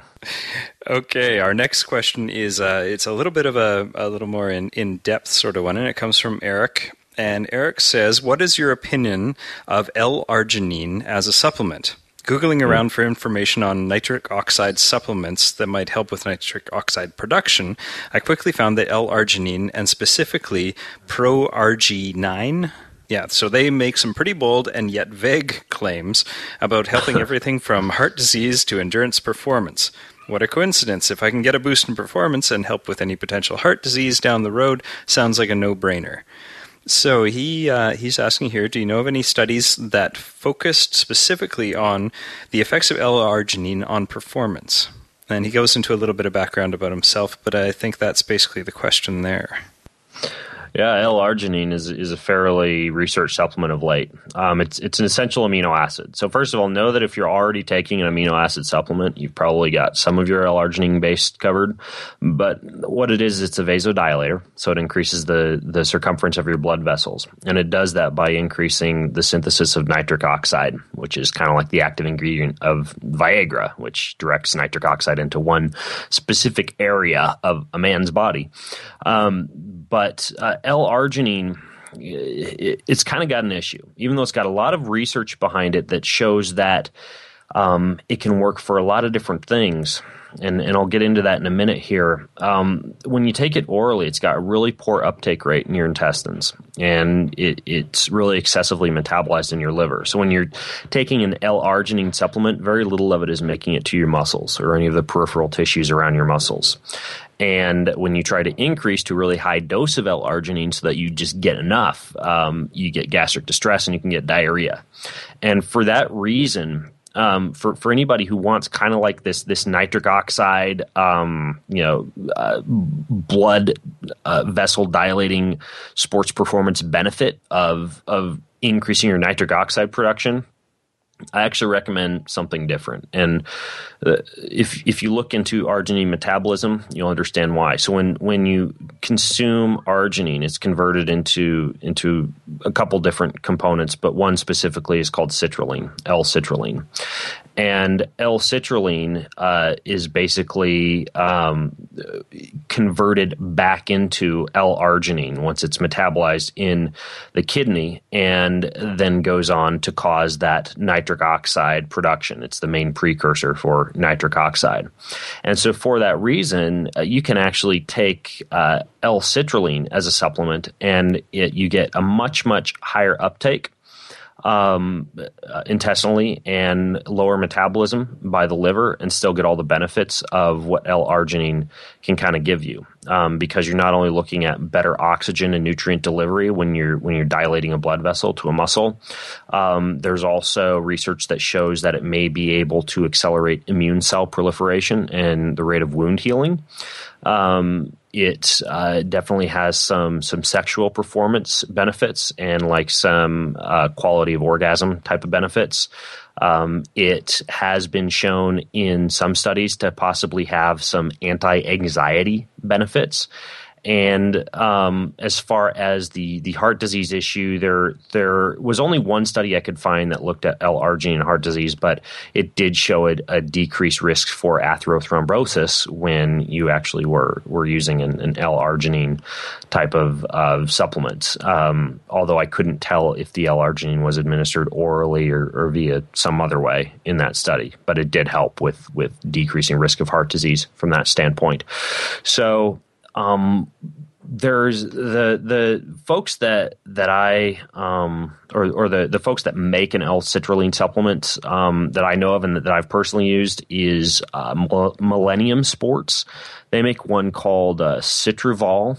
Okay, our next question is uh, it's a little bit of a a little more in in depth sort of one, and it comes from Eric. And Eric says, "What is your opinion of L-arginine as a supplement? Googling around mm. for information on nitric oxide supplements that might help with nitric oxide production, I quickly found that L-arginine, and specifically Pro-arginine, yeah, so they make some pretty bold and yet vague claims about helping everything from heart disease to endurance performance. What a coincidence. If I can get a boost in performance and help with any potential heart disease down the road, sounds like a no-brainer." So he uh, he's asking here, do you know of any studies that focused specifically on the effects of L-arginine on performance? And he goes into a little bit of background about himself, but I think that's basically the question there. Yeah, L-arginine is is a fairly researched supplement of late. Um, it's it's an essential amino acid. So first of all, know that if you're already taking an amino acid supplement, you've probably got some of your L-arginine base covered. But what it is, it's a vasodilator, so it increases the the circumference of your blood vessels, and it does that by increasing the synthesis of nitric oxide, which is kind of like the active ingredient of Viagra, which directs nitric oxide into one specific area of a man's body. Um, but uh, L-arginine, it, it's kind of got an issue, even though it's got a lot of research behind it that shows that um, it can work for a lot of different things. And, and I'll get into that in a minute here. Um, when you take it orally, it's got a really poor uptake rate in your intestines, and it, it's really excessively metabolized in your liver. So when you're taking an L-arginine supplement, very little of it is making it to your muscles or any of the peripheral tissues around your muscles. And when you try to increase to a really high dose of L-arginine so that you just get enough, um, you get gastric distress and you can get diarrhea. And for that reason, Um, for, for anybody who wants kind of like this this nitric oxide, um, you know, uh, blood uh, vessel dilating sports performance benefit of of increasing your nitric oxide production, I actually recommend something different. And uh, if if you look into arginine metabolism, you'll understand why. So when when you consume arginine, it's converted into into a couple different components, but one specifically is called citrulline, L-citrulline. And L-citrulline uh, is basically um, converted back into L-arginine once it's metabolized in the kidney, and then goes on to cause that nitric oxide production. It's the main precursor for nitric oxide. And so for that reason, uh, you can actually take uh, L-citrulline as a supplement, and it, you get a much, much higher uptake Um, uh, intestinally and lower metabolism by the liver, and still get all the benefits of what L-arginine can kind of give you, um, because you're not only looking at better oxygen and nutrient delivery when you're when you're dilating a blood vessel to a muscle. Um, there's also research that shows that it may be able to accelerate immune cell proliferation and the rate of wound healing. Um, it uh, definitely has some some sexual performance benefits and like some uh, quality of orgasm type of benefits. Um, it has been shown in some studies to possibly have some anti-anxiety benefits. And um, as far as the, the heart disease issue, there there was only one study I could find that looked at L-arginine and heart disease, but it did show a, a decreased risk for atherothrombosis when you actually were were using an, an L-arginine type of, of supplement. Um, although I couldn't tell if the L-arginine was administered orally or, or via some other way in that study, but it did help with with decreasing risk of heart disease from that standpoint. So. Um, there's the the folks that that I um, or or the, the folks that make an L-citrulline supplement um, that I know of and that, that I've personally used is uh, Millennium Sports. They make one called uh, Citruvol,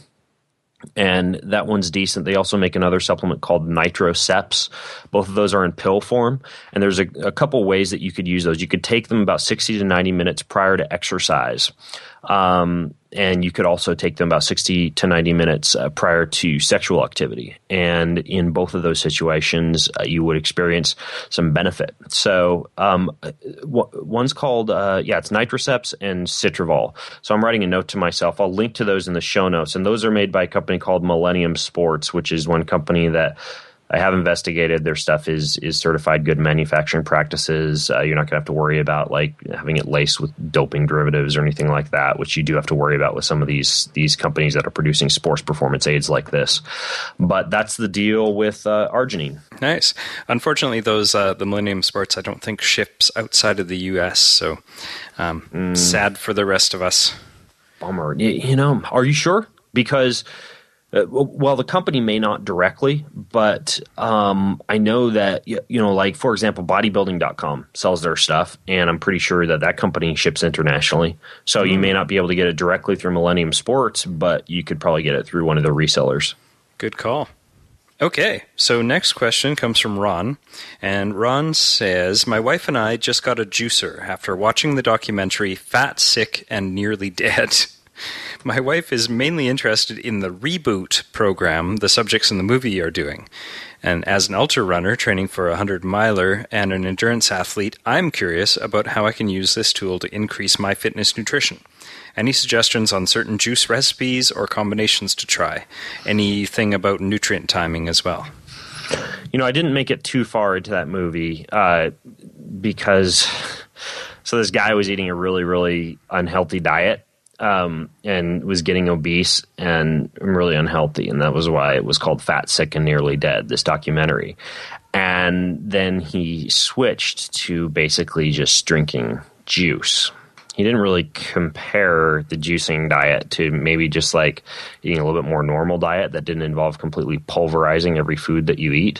and that one's decent. They also make another supplement called Nitroceps. Both of those are in pill form, and there's a, a couple ways that you could use those. You could take them about sixty to ninety minutes prior to exercise. Um, and you could also take them about sixty to ninety minutes uh, prior to sexual activity. And in both of those situations, uh, you would experience some benefit. So um, w- one's called, uh, yeah, it's Nitroceps and Citravol. So I'm writing a note to myself. I'll link to those in the show notes. And those are made by a company called Millennium Sports, which is one company that I have investigated. Their stuff is is certified good manufacturing practices. Uh, you're not going to have to worry about like having it laced with doping derivatives or anything like that, which you do have to worry about with some of these these companies that are producing sports performance aids like this. But that's the deal with uh, arginine. Nice. Unfortunately, those uh, the Millennium Sports I don't think ships outside of the U S. So um, mm. sad for the rest of us. Bummer. You, you know, are you sure? Because Uh, well, the company may not directly, but um, I know that, you know, like, for example, bodybuilding dot com sells their stuff, and I'm pretty sure that that company ships internationally. So mm-hmm. you may not be able to get it directly through Millennium Sports, but you could probably get it through one of the resellers. Good call. Okay, so next question comes from Ron, and Ron says, my wife and I just got a juicer after watching the documentary Fat, Sick, and Nearly Dead. My wife is mainly interested in the Reboot program the subjects in the movie are doing. And as an ultra runner training for a hundred miler and an endurance athlete, I'm curious about how I can use this tool to increase my fitness nutrition. Any suggestions on certain juice recipes or combinations to try? Anything about nutrient timing as well? You know, I didn't make it too far into that movie uh, because so this guy was eating a really, really unhealthy diet. Um, and was getting obese and really unhealthy. And that was why it was called Fat, Sick, and Nearly Dead, this documentary. And then he switched to basically just drinking juice. He didn't really compare the juicing diet to maybe just like eating a little bit more normal diet that didn't involve completely pulverizing every food that you eat.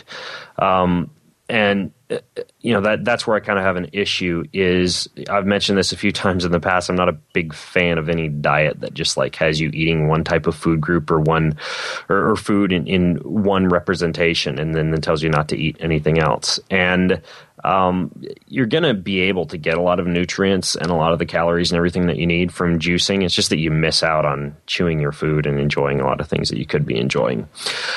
Um, and you know, that that's where I kind of have an issue is I've mentioned this a few times in the past. I'm not a big fan of any diet that just like has you eating one type of food group or one or, or food in, in one representation and then, then tells you not to eat anything else. And um, you're going to be able to get a lot of nutrients and a lot of the calories and everything that you need from juicing. It's just that you miss out on chewing your food and enjoying a lot of things that you could be enjoying.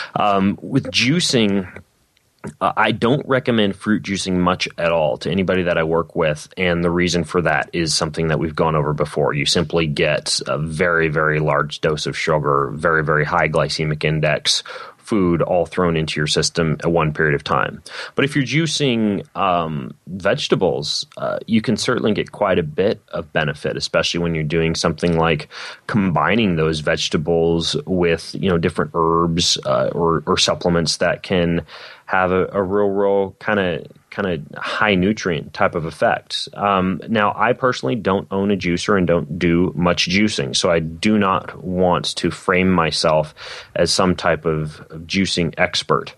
Um, with juicing, Uh, I don't recommend fruit juicing much at all to anybody that I work with, and the reason for that is something that we've gone over before. You simply get a very, very large dose of sugar, very, very high glycemic index food all thrown into your system at one period of time. But if you're juicing um, vegetables, uh, you can certainly get quite a bit of benefit, especially when you're doing something like combining those vegetables with, you know, different herbs uh, or, or supplements that can have a, a real, real kind of kind of high nutrient type of effect. Um, now, I personally don't own a juicer and don't do much juicing, so I do not want to frame myself as some type of, of juicing expert.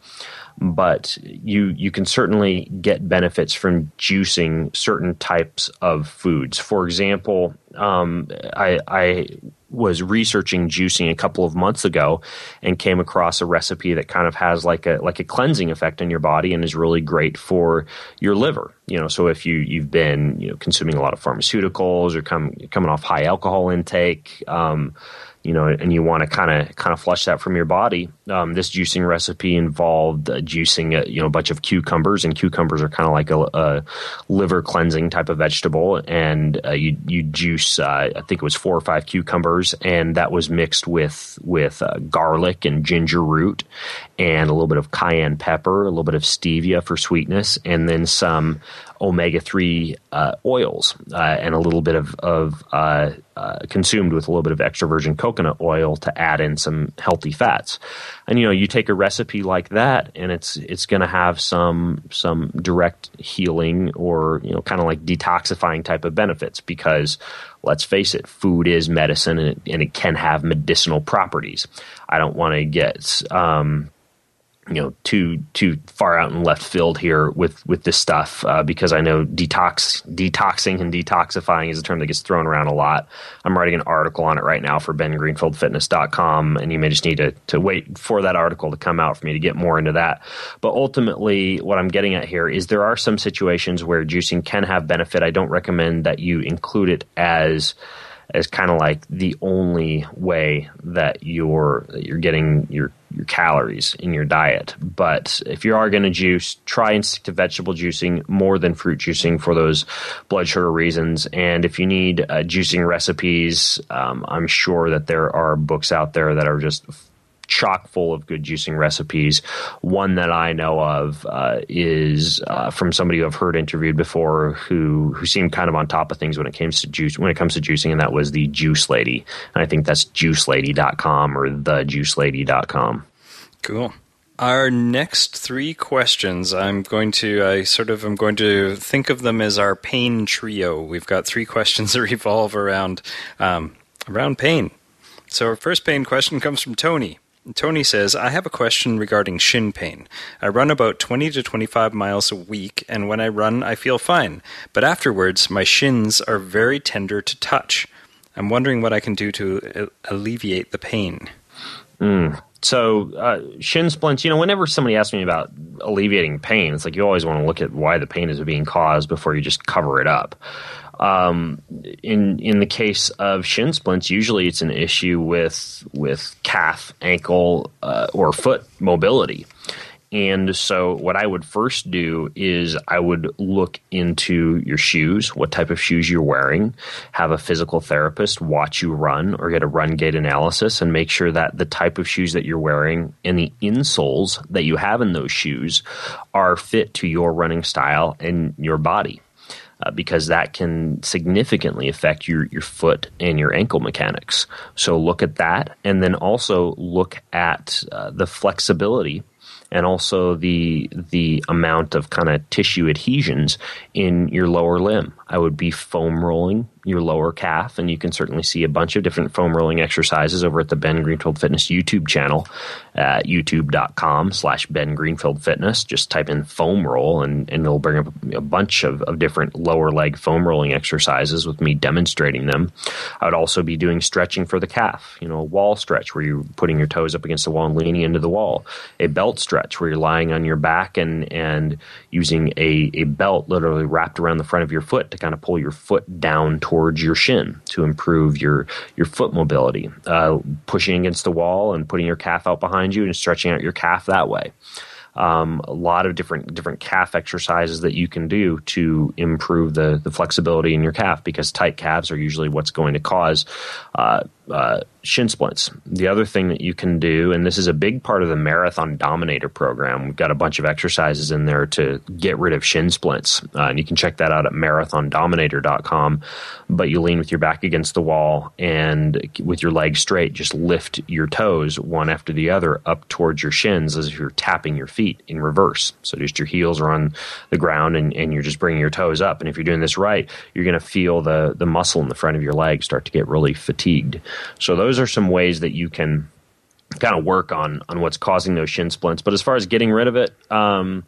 But you you can certainly get benefits from juicing certain types of foods. For example, um, I, I was researching juicing a couple of months ago and came across a recipe that kind of has like a like a cleansing effect on your body and is really great for your liver. You know, so if you you've been you know consuming a lot of pharmaceuticals or come coming off high alcohol intake, um, you know, and you want to kind of kind of flush that from your body. Um, this juicing recipe involved uh, juicing, a, you know, a bunch of cucumbers, and cucumbers are kind of like a, a liver cleansing type of vegetable. And uh, you you juice, uh, I think it was four or five cucumbers, and that was mixed with with uh, garlic and ginger root, and a little bit of cayenne pepper, a little bit of stevia for sweetness, and then some omega three uh, oils, uh, and a little bit of, of uh, uh, consumed with a little bit of extra virgin coconut oil to add in some healthy fats. And, you know, you take a recipe like that and it's it's going to have some some direct healing or, you know, kind of like detoxifying type of benefits because, let's face it, food is medicine and it, and it can have medicinal properties. I don't want to get um, you know, too too far out in left field here with with this stuff uh, because I know detox detoxing and detoxifying is a term that gets thrown around a lot. I'm writing an article on it right now for ben greenfield fitness dot com, and you may just need to to wait for that article to come out for me to get more into that. But ultimately, what I'm getting at here is there are some situations where juicing can have benefit. I don't recommend that you include it as is kind of like the only way that you're that you're getting your your calories in your diet. But if you are going to juice, try and stick to vegetable juicing more than fruit juicing for those blood sugar reasons. And if you need uh, juicing recipes, um, I'm sure that there are books out there that are just chock full of good juicing recipes. One that I know of uh, is uh, from somebody who I've heard interviewed before, who who seemed kind of on top of things when it comes to juice when it comes to juicing, and that was the Juice Lady. And I think that's juice lady dot com or the juice lady dot com. Cool. Our next three questions, I'm going to, I sort of am going to think of them as our pain trio. We've got three questions that revolve around um, around pain. So our first pain question comes from Tony. Tony says, I have a question regarding shin pain. I run about twenty to twenty-five miles a week, and when I run, I feel fine. But afterwards, my shins are very tender to touch. I'm wondering what I can do to alleviate the pain. Mm. So uh, shin splints, you know, whenever somebody asks me about alleviating pain, it's like you always want to look at why the pain is being caused before you just cover it up. Um, in in the case of shin splints, usually it's an issue with with calf, ankle, uh, or foot mobility. And so what I would first do is I would look into your shoes, what type of shoes you're wearing, have a physical therapist watch you run or get a run gait analysis and make sure that the type of shoes that you're wearing and the insoles that you have in those shoes are fit to your running style and your body. Uh, because that can significantly affect your, your foot and your ankle mechanics. So look at that, and then also look at uh, the flexibility and also the the amount of kind of tissue adhesions in your lower limb. I would be foam rolling your lower calf, and you can certainly see a bunch of different foam rolling exercises over at the Ben Greenfield Fitness YouTube channel at youtube.com slash Ben Greenfield Fitness. Just type in foam roll, and, and it'll bring up a bunch of, of different lower leg foam rolling exercises with me demonstrating them. I would also be doing stretching for the calf, you know, a wall stretch where you're putting your toes up against the wall and leaning into the wall, a belt stretch where you're lying on your back and, and using a, a belt literally wrapped around the front of your foot to kind of pull your foot down towards your shin to improve your, your foot mobility, uh, pushing against the wall and putting your calf out behind you and stretching out your calf that way. Um, a lot of different different calf exercises that you can do to improve the, the flexibility in your calf, because tight calves are usually what's going to cause uh, uh, shin splints. The other thing that you can do, and this is a big part of the Marathon Dominator program, we've got a bunch of exercises in there to get rid of shin splints, uh, and you can check that out at marathon dominator dot com. But you lean with your back against the wall and with your legs straight, just lift your toes one after the other up towards your shins as if you're tapping your feet in reverse. So just your heels are on the ground and, and you're just bringing your toes up. And if you're doing this right, you're going to feel the, the muscle in the front of your leg start to get really fatigued. So those are some ways that you can kind of work on, on what's causing those shin splints. But as far as getting rid of it, um,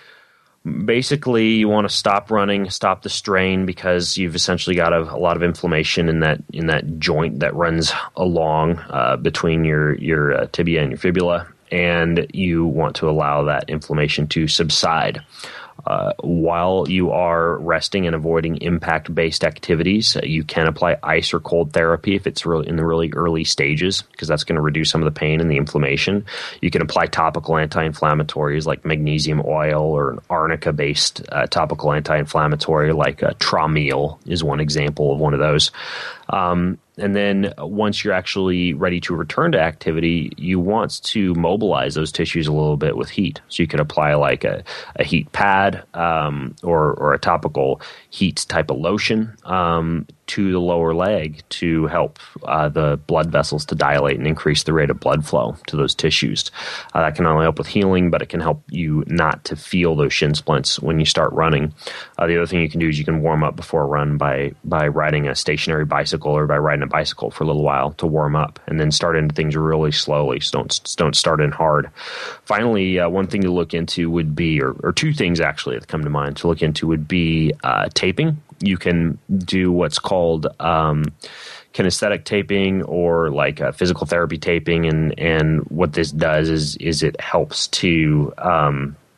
basically you want to stop running, stop the strain, because you've essentially got a, a lot of inflammation in that in that joint that runs along uh, between your, your uh, tibia and your fibula. And you want to allow that inflammation to subside. Uh, while you are resting and avoiding impact-based activities, uh, you can apply ice or cold therapy if it's really in the really early stages, because that's going to reduce some of the pain and the inflammation. You can apply topical anti-inflammatories like magnesium oil, or an arnica-based uh, topical anti-inflammatory like uh, Trameal is one example of one of those. Um, and then once you're actually ready to return to activity, you want to mobilize those tissues a little bit with heat. So you can apply like a, a heat pad um, or, or a topical heat type of lotion um, to the lower leg to help uh, the blood vessels to dilate and increase the rate of blood flow to those tissues. Uh, that can not only help with healing, but it can help you not to feel those shin splints when you start running. Uh, the other thing you can do is you can warm up before a run by, by riding a stationary bicycle or by riding a bicycle for a little while to warm up, and then start into things really slowly. So don't, don't start in hard. Finally, uh, one thing to look into would be, or, or two things actually that come to mind to look into would be uh, taping. You can do what's called um, kinesthetic taping, or like uh, physical therapy taping, and and what this does is is it helps to um,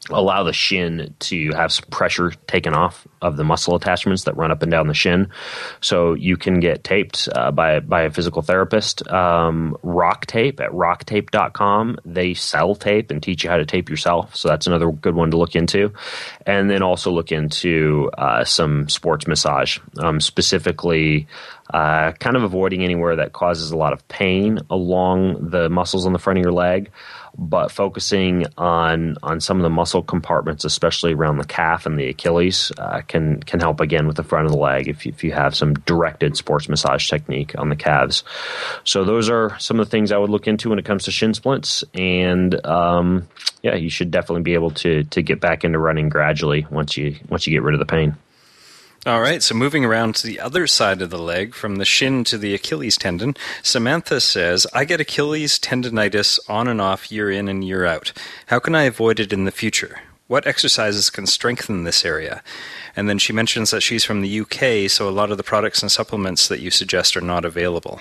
allow the shin to have some pressure taken off of the muscle attachments that run up and down the shin. So you can get taped uh, by, by a physical therapist. Um, Rock Tape at rock tape dot com. They sell tape and teach you how to tape yourself. So that's another good one to look into. And then also look into uh, some sports massage, um, specifically uh, kind of avoiding anywhere that causes a lot of pain along the muscles on the front of your leg, but focusing on on some of the muscle compartments, especially around the calf and the Achilles, uh, can can help again with the front of the leg if you, if you have some directed sports massage technique on the calves. So those are some of the things I would look into when it comes to shin splints. And um, yeah, you should definitely be able to to get back into running gradually once you once you get rid of the pain. All right, so moving around to the other side of the leg, from the shin to the Achilles tendon, Samantha says, I get Achilles tendonitis on and off year in and year out. How can I avoid it in the future? What exercises can strengthen this area? And then she mentions that she's from the U K, so a lot of the products and supplements that you suggest are not available.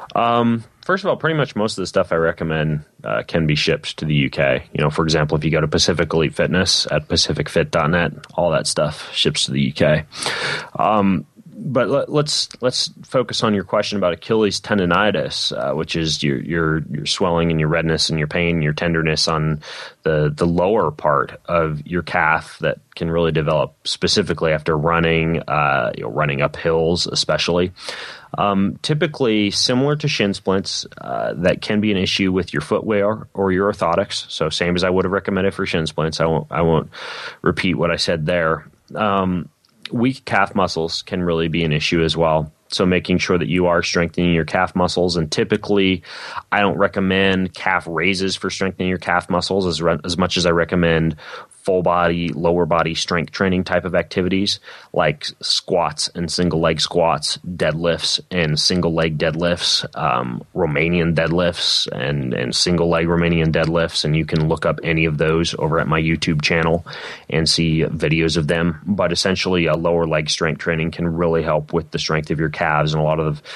Um, first of all, pretty much most of the stuff I recommend uh, can be shipped to the U K. You know, for example, if you go to Pacific Elite Fitness at pacific fit dot net, all that stuff ships to the U K. Um, but let, let's let's focus on your question about Achilles tendonitis, uh, which is your your your swelling and your redness and your pain, and your tenderness on the the lower part of your calf that can really develop specifically after running, uh, you know, running up hills, especially. Um, typically, similar to shin splints, uh, that can be an issue with your footwear or your orthotics. So, same as I would have recommended for shin splints. I won't I won't repeat what I said there. Um, Weak calf muscles can really be an issue as well. So making sure that you are strengthening your calf muscles. And typically, I don't recommend calf raises for strengthening your calf muscles as, re- as much as I recommend full body, lower body strength training type of activities like squats and single leg squats, deadlifts and single leg deadlifts, um, Romanian deadlifts and, and single leg Romanian deadlifts. And you can look up any of those over at my YouTube channel and see videos of them. But essentially, a lower leg strength training can really help with the strength of your calves and a lot of,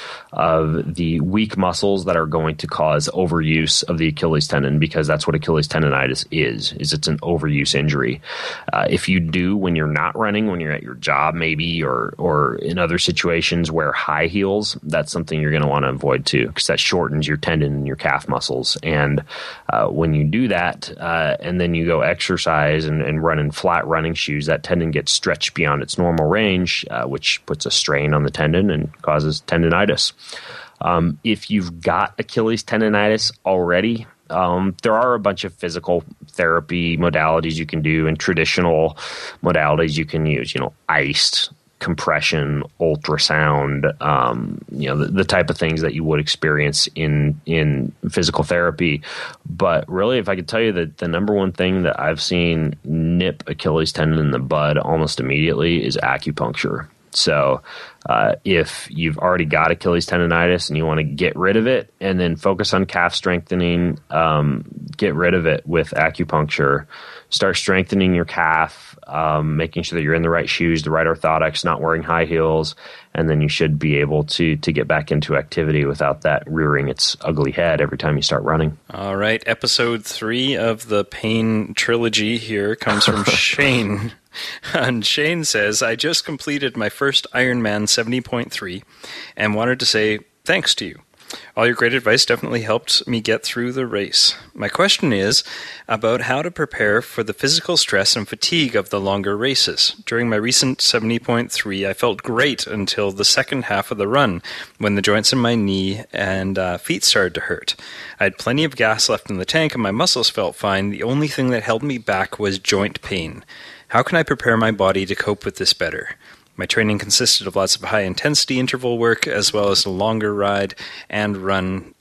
of the weak muscles that are going to cause overuse of the Achilles tendon, because that's what Achilles tendonitis is, is it's an overuse injury. Uh, if you do when you're not running, when you're at your job maybe, or or in other situations, wear high heels, that's something you're going to want to avoid too, because that shortens your tendon and your calf muscles. And uh, when you do that, uh, and then you go exercise and, and run in flat running shoes, that tendon gets stretched beyond its normal range, uh, which puts a strain on the tendon and causes tendonitis. Um, if you've got Achilles tendonitis already, Um, there are a bunch of physical therapy modalities you can do and traditional modalities you can use, you know, ice, compression, ultrasound, um, you know, the, the type of things that you would experience in, in physical therapy. But really, if I could tell you that the number one thing that I've seen nip Achilles tendon in the bud almost immediately is acupuncture. So uh, if you've already got Achilles tendonitis and you want to get rid of it and then focus on calf strengthening, um, get rid of it with acupuncture. Start strengthening your calf, um, making sure that you're in the right shoes, the right orthotics, not wearing high heels, and then you should be able to to get back into activity without that rearing its ugly head every time you start running. All right, episode three of the pain trilogy here comes from Shane. And Shane says, I just completed my first Ironman seventy point three and wanted to say thanks to you. All your great advice definitely helped me get through the race. My question is about how to prepare for the physical stress and fatigue of the longer races. During my recent seventy point three, I felt great until the second half of the run, when the joints in my knee and uh, feet started to hurt. I had plenty of gas left in the tank and my muscles felt fine. The only thing that held me back was joint pain. How can I prepare my body to cope with this better? My training consisted of lots of high-intensity interval work, as well as a longer ride and run.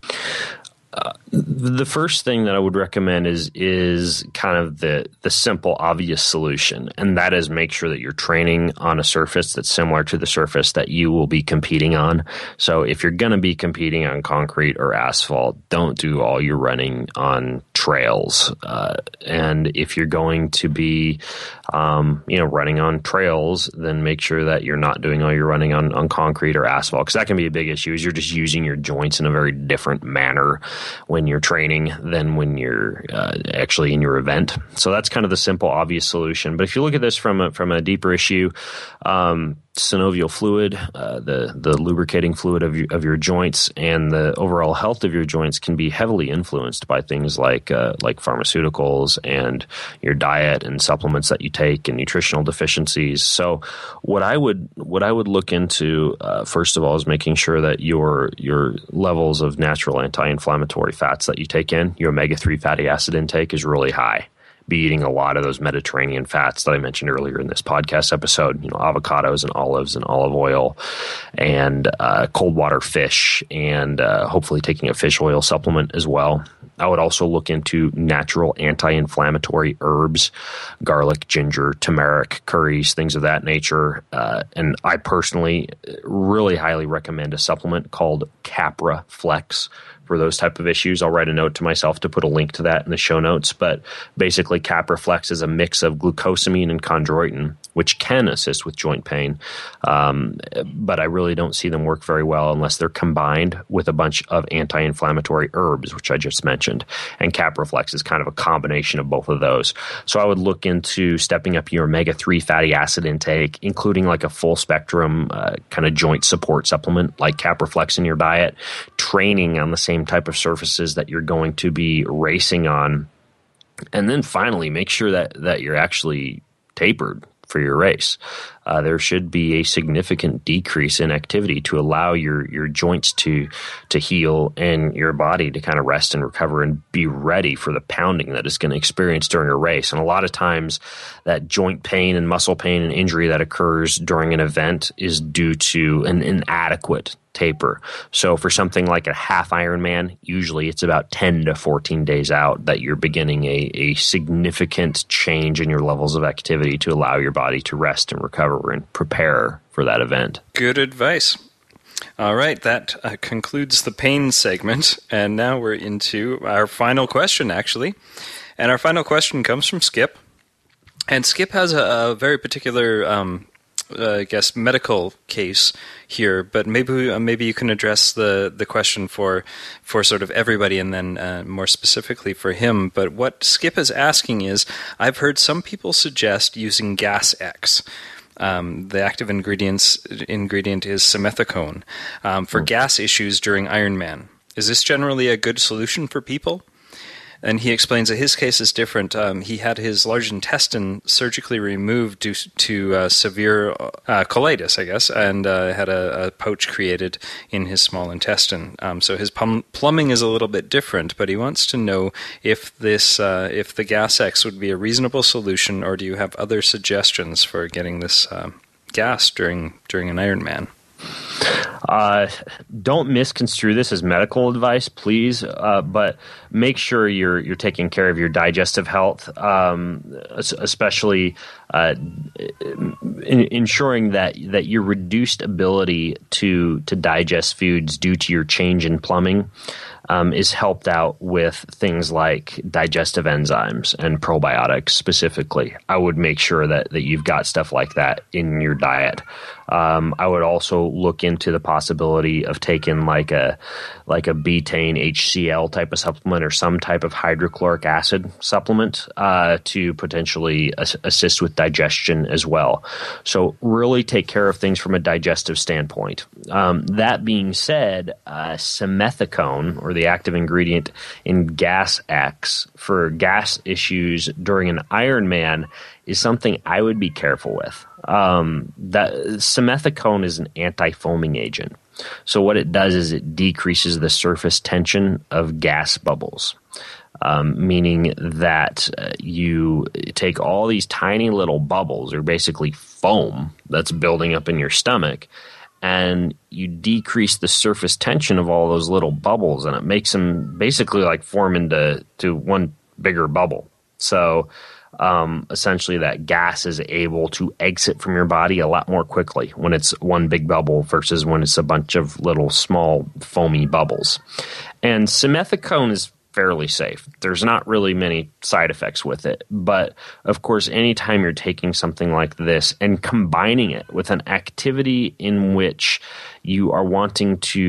Uh, the first thing that I would recommend is is kind of the the simple, obvious solution, and that is make sure that you're training on a surface that's similar to the surface that you will be competing on. So if you're going to be competing on concrete or asphalt, don't do all your running on trails. Uh, and if you're going to be, um, you know, running on trails, then make sure that you're not doing all your running on, on concrete or asphalt, because that can be a big issue. Is you're just using your joints in a very different manner. when you're training than when you're uh, actually in your event. So that's kind of the simple, obvious solution. But if you look at this from a, from a deeper issue, um, synovial fluid, uh, the the lubricating fluid of your, of your joints, and the overall health of your joints can be heavily influenced by things like uh, like pharmaceuticals and your diet and supplements that you take and nutritional deficiencies. So, what I would what I would look into uh, first of all is making sure that your your levels of natural anti-inflammatory fats that you take in, your omega three fatty acid intake, is really high. Be eating a lot of those Mediterranean fats that I mentioned earlier in this podcast episode, you know, avocados and olives and olive oil and uh, cold water fish, and uh, hopefully taking a fish oil supplement as well. I would also look into natural anti-inflammatory herbs, garlic, ginger, turmeric, curries, things of that nature. Uh, and I personally really highly recommend a supplement called Capra Flex for those type of issues. I'll write a note to myself to put a link to that in the show notes. But basically, Capra Flex is a mix of glucosamine and chondroitin, which can assist with joint pain. Um, but I really don't see them work very well unless they're combined with a bunch of anti-inflammatory herbs, which I just mentioned. And Capra Flex is kind of a combination of both of those. So I would look into stepping up your omega three fatty acid intake, including like a full spectrum uh, kind of joint support supplement like Capra Flex in your diet, training on the same type of surfaces that you're going to be racing on. And then finally, make sure that, that you're actually tapered for your race. Uh, there should be a significant decrease in activity to allow your your joints to to heal and your body to kind of rest and recover and be ready for the pounding that it's going to experience during a race. And a lot of times that joint pain and muscle pain and injury that occurs during an event is due to an inadequate taper. So for something like a half Ironman, usually it's about ten to fourteen days out that you're beginning a, a significant change in your levels of activity to allow your body to rest and recover and prepare for that event. Good advice. All right, that uh, concludes the pain segment, and now we're into our final question, actually. And our final question comes from Skip. And Skip has a, a very particular um Uh, I guess medical case here, but maybe uh, maybe you can address the, the question for for sort of everybody, and then uh, more specifically for him. But what Skip is asking is, I've heard some people suggest using Gas X. Um, the active ingredients ingredient is simethicone um, for mm. gas issues during Ironman. Is this generally a good solution for people? And he explains that his case is different. Um, he had his large intestine surgically removed due to uh, severe uh, colitis, I guess, and uh, had a, a pouch created in his small intestine. Um, so his plum- plumbing is a little bit different, but he wants to know if this, uh, if the Gas X would be a reasonable solution, or do you have other suggestions for getting this uh, gas during during an Ironman? Uh, don't misconstrue this as medical advice, please. Uh, but make sure you're you're taking care of your digestive health, um, especially uh, in, ensuring that that your reduced ability to to digest foods due to your change in plumbing um, is helped out with things like digestive enzymes and probiotics specifically. I would make sure that that you've got stuff like that in your diet. Um, I would also look into the possibility of taking like a like a betaine H C L type of supplement or some type of hydrochloric acid supplement uh, to potentially as- assist with digestion as well. So really take care of things from a digestive standpoint. Um, that being said, uh, simethicone, or the active ingredient in Gas X for gas issues during an Ironman, is something I would be careful with. Um, that simethicone is an anti-foaming agent. So what it does is it decreases the surface tension of gas bubbles, um, meaning that uh, you take all these tiny little bubbles, or basically foam that's building up in your stomach, and you decrease the surface tension of all those little bubbles, and it makes them basically like form into to one bigger bubble. So Um, essentially that gas is able to exit from your body a lot more quickly when it's one big bubble versus when it's a bunch of little small foamy bubbles. And simethicone is fairly safe. There's not really many side effects with it. But of course, anytime you're taking something like this and combining it with an activity in which you are wanting to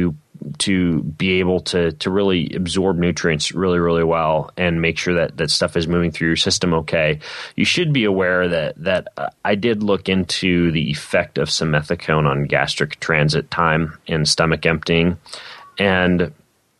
to be able to to really absorb nutrients really, really well and make sure that that stuff is moving through your system okay. You should be aware that that uh, I did look into the effect of simethicone on gastric transit time and stomach emptying, and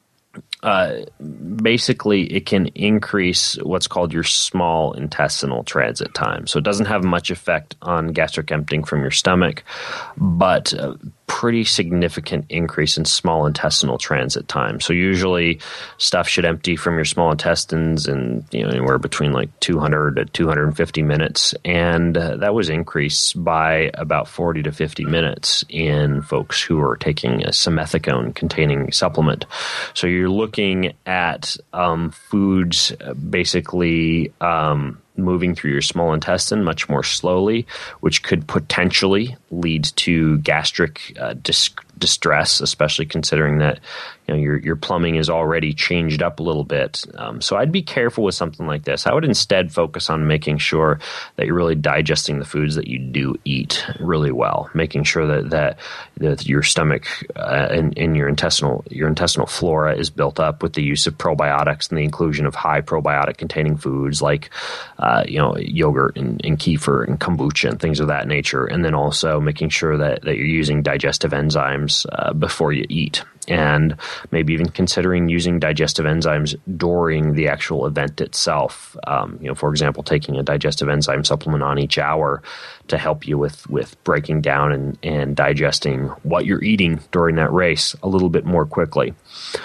Uh, basically, it can increase what's called your small intestinal transit time. So it doesn't have much effect on gastric emptying from your stomach, but a pretty significant increase in small intestinal transit time. So usually stuff should empty from your small intestines in, you know, anywhere between like two hundred to two hundred fifty minutes. And uh, that was increased by about forty to fifty minutes in folks who are taking a simethicone containing supplement. So you're looking at um, foods uh, basically um, moving through your small intestine much more slowly, which could potentially lead to gastric uh, dis- distress, especially considering that, you know, your your plumbing is already changed up a little bit. Um, so I'd be careful with something like this. I would instead focus on making sure that you're really digesting the foods that you do eat really well, making sure that that, that your stomach uh, and, and your intestinal your intestinal flora is built up with the use of probiotics and the inclusion of high probiotic containing foods like uh, you know yogurt and, and kefir and kombucha and things of that nature, and then also making sure that, that you're using digestive enzymes uh, before you eat. And maybe even considering using digestive enzymes during the actual event itself. Um, you know, for example, taking a digestive enzyme supplement on each hour to help you with, with breaking down and, and digesting what you're eating during that race a little bit more quickly.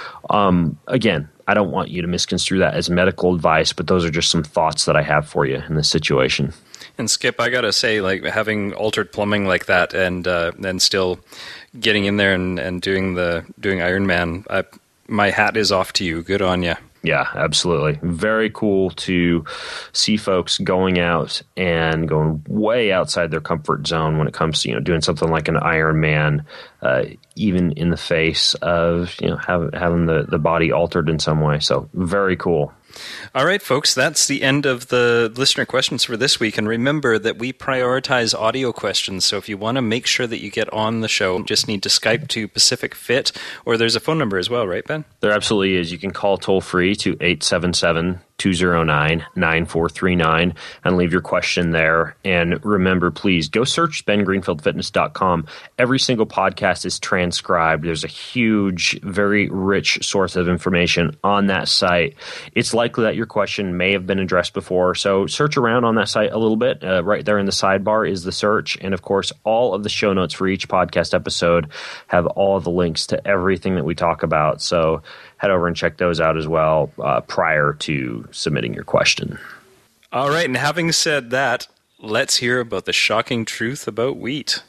Um, again, I don't want you to misconstrue that as medical advice, but those are just some thoughts that I have for you in this situation. And Skip, I gotta say, like having altered plumbing like that, and uh, and still getting in there and, and doing the doing Ironman, I, my hat is off to you. Good on you. Yeah, absolutely. Very cool to see folks going out and going way outside their comfort zone when it comes to, you know, doing something like an Ironman, uh, even in the face of, you know, have, having the, the body altered in some way. So very cool. All right, folks, that's the end of the listener questions for this week. And remember that we prioritize audio questions. So if you want to make sure that you get on the show, just need to Skype to Pacific Fit, or there's a phone number as well, right, Ben? There absolutely is. You can call toll free to eight seven seven, two oh nine, nine four three nine and leave your question there. And remember, please go search ben greenfield fitness dot com. Every single podcast is transcribed. There's a huge, very rich source of information on that site. It's likely that your question may have been addressed before. So search around on that site a little bit. Uh, right there in the sidebar is the search. And of course, all of the show notes for each podcast episode have all the links to everything that we talk about. So head over and check those out as well uh, prior to submitting your question. All right, and having said that, let's hear about the shocking truth about wheat.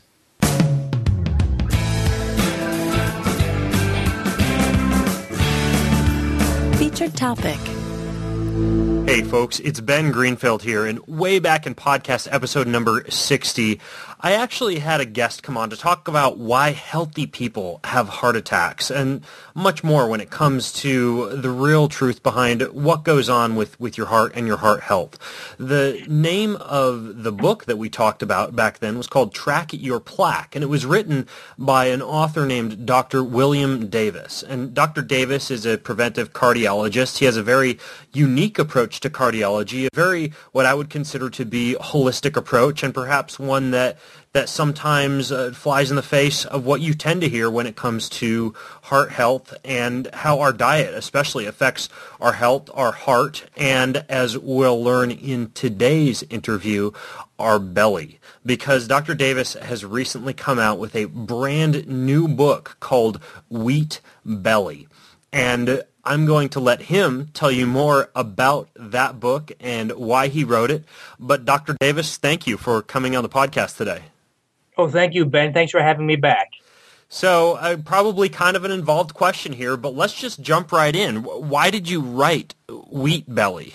Featured topic. Hey folks, it's Ben Greenfield here, and way back in podcast episode number sixty, I actually had a guest come on to talk about why healthy people have heart attacks and much more when it comes to the real truth behind what goes on with, with your heart and your heart health. The name of the book that we talked about back then was called Track Your Plaque, and it was written by an author named Doctor William Davis. And Doctor Davis is a preventive cardiologist. He has a very unique approach to cardiology, a very what I would consider to be holistic approach, and perhaps one that that sometimes uh, flies in the face of what you tend to hear when it comes to heart health and how our diet especially affects our health, our heart, and as we'll learn in today's interview, our belly. Because Doctor Davis has recently come out with a brand new book called Wheat Belly. And I'm going to let him tell you more about that book and why he wrote it. But Doctor Davis, thank you for coming on the podcast today. Oh, thank you, Ben. Thanks for having me back. So uh, probably kind of an involved question here, but let's just jump right in. Why did you write Wheat Belly?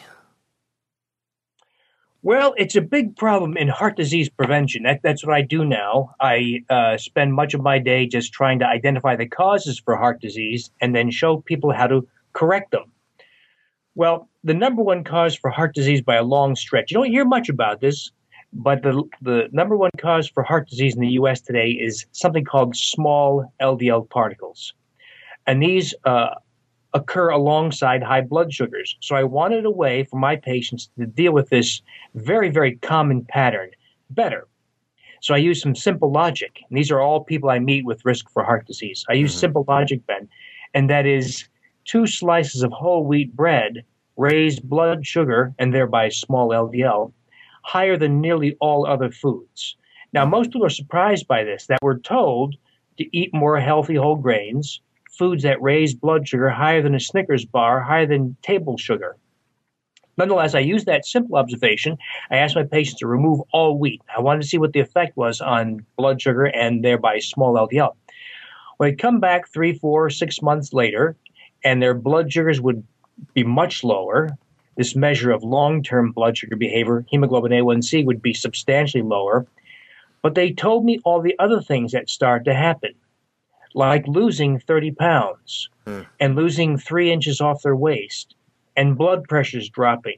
Well, it's a big problem in heart disease prevention. That, that's what I do now. I uh, spend much of my day just trying to identify the causes for heart disease and then show people how to correct them. Well, the number one cause for heart disease by a long stretch, you don't hear much about this, but the the number one cause for heart disease in the U S today is something called small L D L particles. And these uh, occur alongside high blood sugars. So I wanted a way for my patients to deal with this very, very common pattern better. So I use some simple logic. And these are all people I meet with risk for heart disease. I use mm-hmm. simple logic, Ben, and that is two slices of whole wheat bread raise blood sugar, and thereby small L D L, higher than nearly all other foods. Now, most people are surprised by this, that we're told to eat more healthy whole grains, foods that raise blood sugar higher than a Snickers bar, higher than table sugar. Nonetheless, I used that simple observation. I asked my patients to remove all wheat. I wanted to see what the effect was on blood sugar and thereby small L D L. When I come back three, four, six months later, and their blood sugars would be much lower, this measure of long-term blood sugar behavior, hemoglobin A one C, would be substantially lower. But they told me all the other things that start to happen, like losing thirty pounds hmm. and losing three inches off their waist, and blood pressures dropping,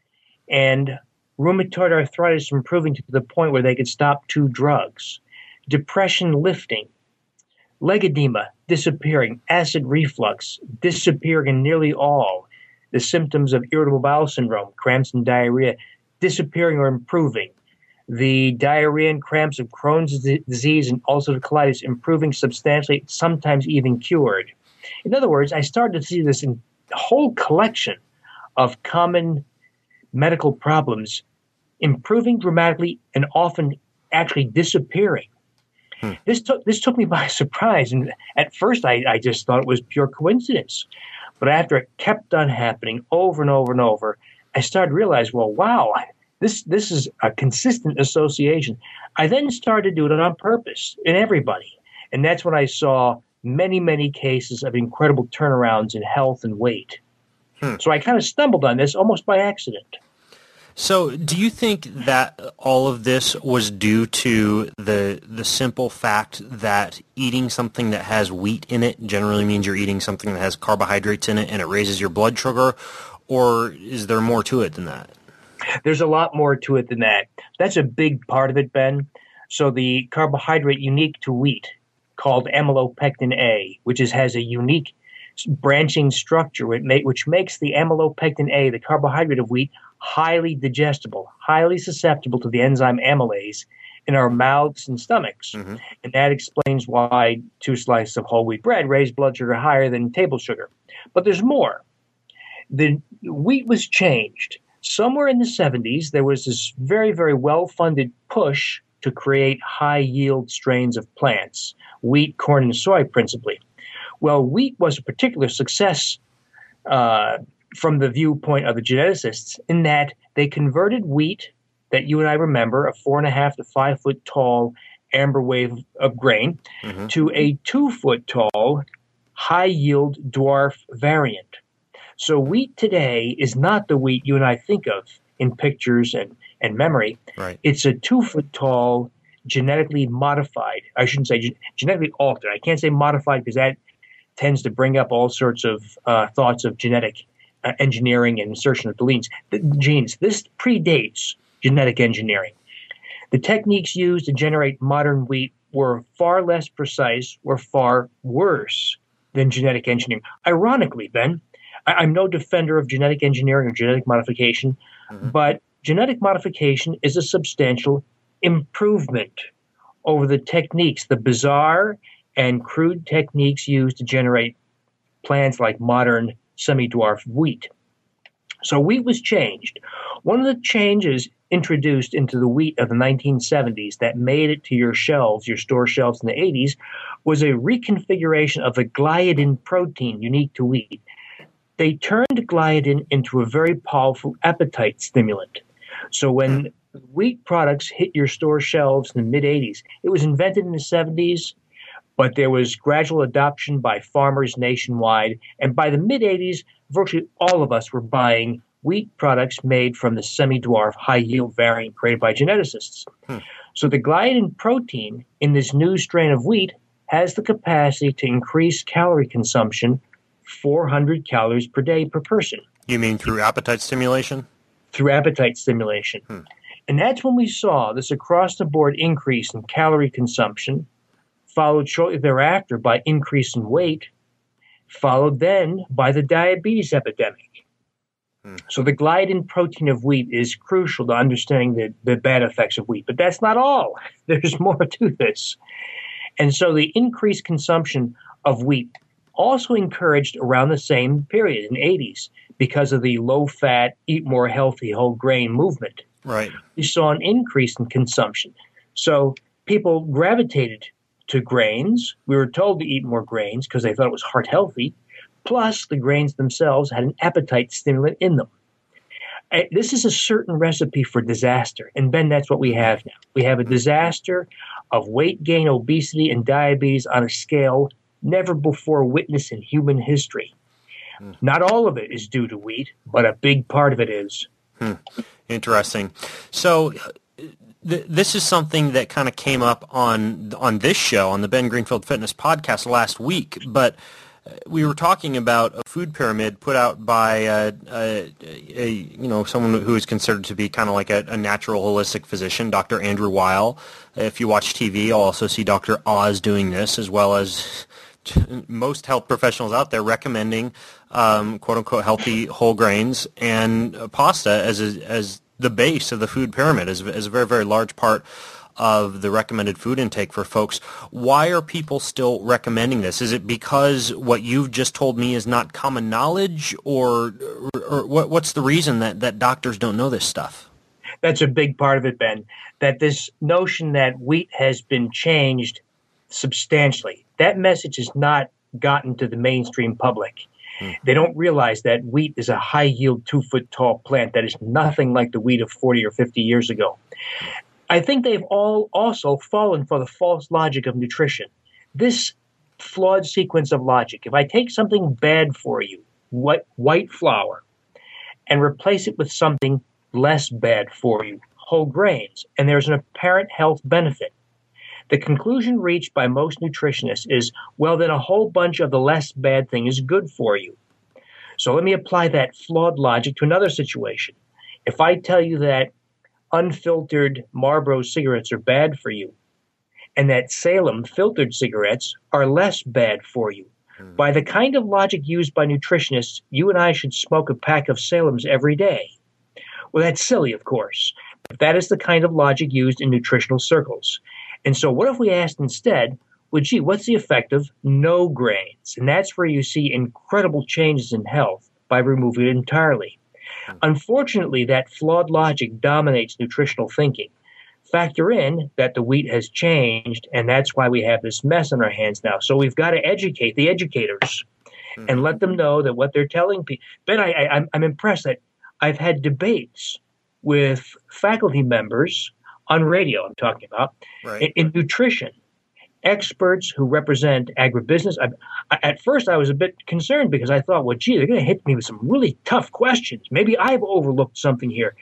and rheumatoid arthritis improving to the point where they could stop two drugs, depression lifting, leg edema disappearing, acid reflux disappearing in nearly all, the symptoms of irritable bowel syndrome, cramps and diarrhea disappearing or improving, the diarrhea and cramps of Crohn's disease and ulcerative colitis improving substantially, sometimes even cured. In other words, I started to see this in a whole collection of common medical problems improving dramatically and often actually disappearing. Hmm. This took this took me by surprise, and at first I, I just thought it was pure coincidence. But after it kept on happening over and over and over, I started to realize, well, wow, this this is a consistent association. I then started to do it on purpose in everybody, and that's when I saw many, many cases of incredible turnarounds in health and weight. Hmm. So I kind of stumbled on this almost by accident. So do you think that all of this was due to the the simple fact that eating something that has wheat in it generally means you're eating something that has carbohydrates in it and it raises your blood sugar, or is there more to it than that? There's a lot more to it than that. That's a big part of it, Ben. So the carbohydrate unique to wheat called amylopectin A, which is, has a unique branching structure which makes the amylopectin A, the carbohydrate of wheat, highly digestible, highly susceptible to the enzyme amylase in our mouths and stomachs. Mm-hmm. And that explains why two slices of whole wheat bread raise blood sugar higher than table sugar. But there's more. The wheat was changed. Somewhere in the seventies, there was this very, very well-funded push to create high-yield strains of plants, wheat, corn, and soy principally. Well, wheat was a particular success uh, from the viewpoint of the geneticists in that they converted wheat that you and I remember, a four and a half to five foot tall amber wave of grain, mm-hmm. to a two foot tall high yield dwarf variant. So wheat today is not the wheat you and I think of in pictures and, and memory. Right. It's a two foot tall, genetically modified, I shouldn't say gen- genetically altered. I can't say modified because that tends to bring up all sorts of uh, thoughts of genetic uh, engineering and insertion of deletions. The genes. This predates genetic engineering. The techniques used to generate modern wheat were far less precise, were far worse than genetic engineering. Ironically, Ben, I- I'm no defender of genetic engineering or genetic modification, mm-hmm. but genetic modification is a substantial improvement over the techniques, the bizarre and crude techniques used to generate plants like modern semi-dwarf wheat. So wheat was changed. One of the changes introduced into the wheat of the nineteen seventies that made it to your shelves, your store shelves in the eighties, was a reconfiguration of the gliadin protein unique to wheat. They turned gliadin into a very powerful appetite stimulant. So when wheat products hit your store shelves in the mid-eighties, it was invented in the seventies, but there was gradual adoption by farmers nationwide. And by the mid-eighties, virtually all of us were buying wheat products made from the semi-dwarf high-yield variant created by geneticists. Hmm. So the gliadin protein in this new strain of wheat has the capacity to increase calorie consumption four hundred calories per day per person. You mean through appetite stimulation? Through appetite stimulation. Hmm. And that's when we saw this across-the-board increase in calorie consumption, followed shortly thereafter by increase in weight, followed then by the diabetes epidemic. Hmm. So the gliadin protein of wheat is crucial to understanding the, the bad effects of wheat. But that's not all. There's more to this. And so the increased consumption of wheat also encouraged around the same period in the eighties because of the low-fat, eat more healthy, whole grain movement. Right. We saw an increase in consumption. So people gravitated to grains. We were told to eat more grains because they thought it was heart healthy. Plus, the grains themselves had an appetite stimulant in them. Uh, This is a certain recipe for disaster. And Ben, that's what we have now. We have a disaster of weight gain, obesity, and diabetes on a scale never before witnessed in human history. Hmm. Not all of it is due to wheat, but a big part of it is. Hmm. Interesting. So th- this is something that kind of came up on on this show, on the Ben Greenfield Fitness podcast last week, but we were talking about a food pyramid put out by uh, a, a you know someone who is considered to be kind of like a, a natural holistic physician, Doctor Andrew Weil. If you watch T V, you'll also see Doctor Oz doing this, as well as most health professionals out there recommending um, quote unquote healthy whole grains and uh, pasta as a, as the base of the food pyramid, as, as a very very large part of the recommended food intake for folks. Why are people still recommending this? Is it because what you've just told me is not common knowledge, or, or, or what, what's the reason that, that doctors don't know this stuff? That's a big part of it, Ben, that this notion that wheat has been changed substantially, that message has not gotten to the mainstream public. Hmm. They don't realize that wheat is a high-yield, two-foot-tall plant that is nothing like the wheat of forty or fifty years ago. I think they've all also fallen for the false logic of nutrition. This flawed sequence of logic. If I take something bad for you, what white flour, and replace it with something less bad for you, whole grains, and there's an apparent health benefit, the conclusion reached by most nutritionists is, well, then a whole bunch of the less bad thing is good for you. So let me apply that flawed logic to another situation. If I tell you that unfiltered Marlboro cigarettes are bad for you, and that Salem filtered cigarettes are less bad for you, mm. by the kind of logic used by nutritionists, you and I should smoke a pack of Salems every day. Well, that's silly, of course, but that is the kind of logic used in nutritional circles. And so what if we asked instead, well, gee, what's the effect of no grains? And that's where you see incredible changes in health by removing it entirely. Unfortunately, that flawed logic dominates nutritional thinking. Factor in that the wheat has changed, and that's why we have this mess on our hands now. So we've got to educate the educators mm-hmm. and let them know that what they're telling people. Ben, I, I, I'm, I'm impressed that I've had debates with faculty members on radio, I'm talking about, right. in, in nutrition. Experts who represent agribusiness. I, I, at first, I was a bit concerned because I thought, well, gee, they're going to hit me with some really tough questions. Maybe I've overlooked something here.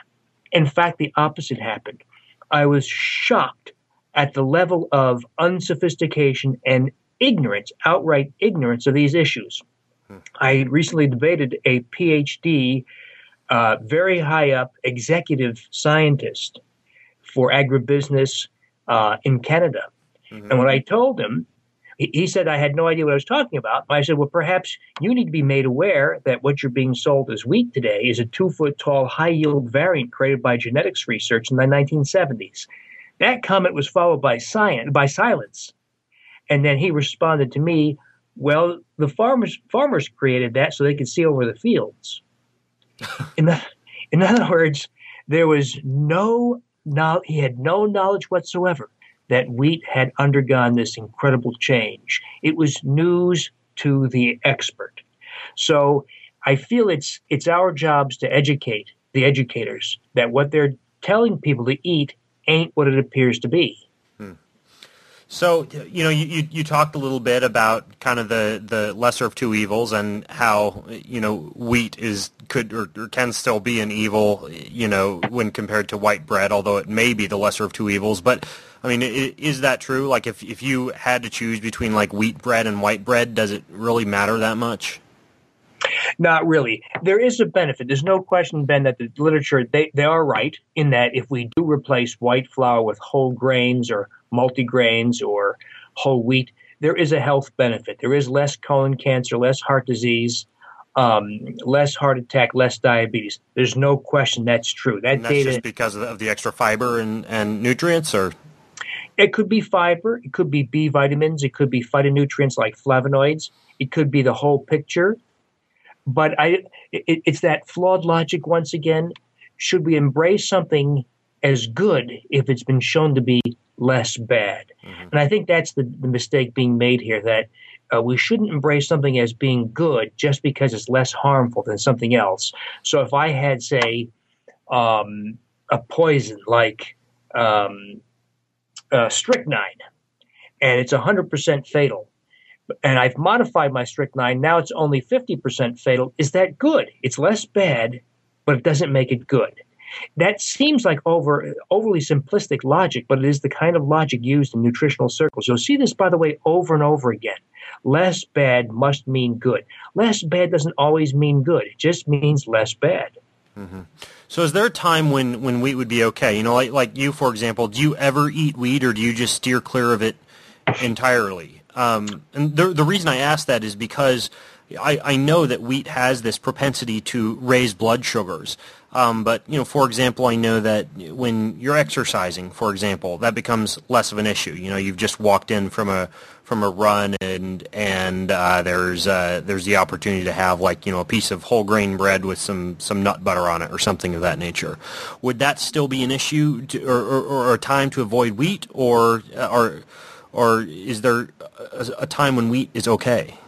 In fact, the opposite happened. I was shocked at the level of unsophistication and ignorance, outright ignorance of these issues. Hmm. I recently debated a P H D, uh, very high up executive scientist for agribusiness uh, in Canada. Mm-hmm. And when I told him, he, he said I had no idea what I was talking about. I said, well, perhaps you need to be made aware that what you're being sold as wheat today is a two-foot-tall, high-yield variant created by genetics research in the nineteen seventies. That comment was followed by science, by silence. And then he responded to me, well, the farmers farmers created that so they could see over the fields. in, the, in other words, there was no, no, he had no knowledge whatsoever that wheat had undergone this incredible change. It was news to the expert. So I feel it's it's our jobs to educate the educators that what they're telling people to eat ain't what it appears to be. Hmm. So, you know, you, you, you talked a little bit about kind of the, the lesser of two evils and how, you know, wheat is could or, or can still be an evil, you know, when compared to white bread, although it may be the lesser of two evils. But I mean, is that true? Like, if if you had to choose between like wheat bread and white bread, does it really matter that much? Not really. There is a benefit. There's no question, Ben, that the literature, they, they are right in that if we do replace white flour with whole grains or multigrains or whole wheat, there is a health benefit. There is less colon cancer, less heart disease, um, less heart attack, less diabetes. There's no question that's true. That and that's data, just because of the, of the extra fiber and, and nutrients, or? It could be fiber. It could be B vitamins. It could be phytonutrients like flavonoids. It could be the whole picture. But I, it, it's that flawed logic once again. Should we embrace something as good if it's been shown to be less bad? Mm-hmm. And I think that's the, the mistake being made here, that uh, we shouldn't embrace something as being good just because it's less harmful than something else. So if I had, say, um, a poison like um, uh, strychnine, and it's one hundred percent fatal, and I've modified my strychnine, now it's only fifty percent fatal, is that good? It's less bad, but it doesn't make it good. That seems like over overly simplistic logic, but it is the kind of logic used in nutritional circles. You'll see this, by the way, over and over again. Less bad must mean good. Less bad doesn't always mean good. It just means less bad. Mm-hmm. So is there a time when, when wheat would be okay? You know, like, like you, for example, do you ever eat wheat, or do you just steer clear of it entirely? Um, and the, the reason I ask that is because I, I know that wheat has this propensity to raise blood sugars. Um, but, you know, for example, I know that when you're exercising, for example, that becomes less of an issue. You know, you've just walked in from a from a run, and and uh, there's uh, there's the opportunity to have, like, you know, a piece of whole grain bread with some, some nut butter on it or something of that nature. Would that still be an issue to, or, or, or a time to avoid wheat, or or or is there a, a time when wheat is okay?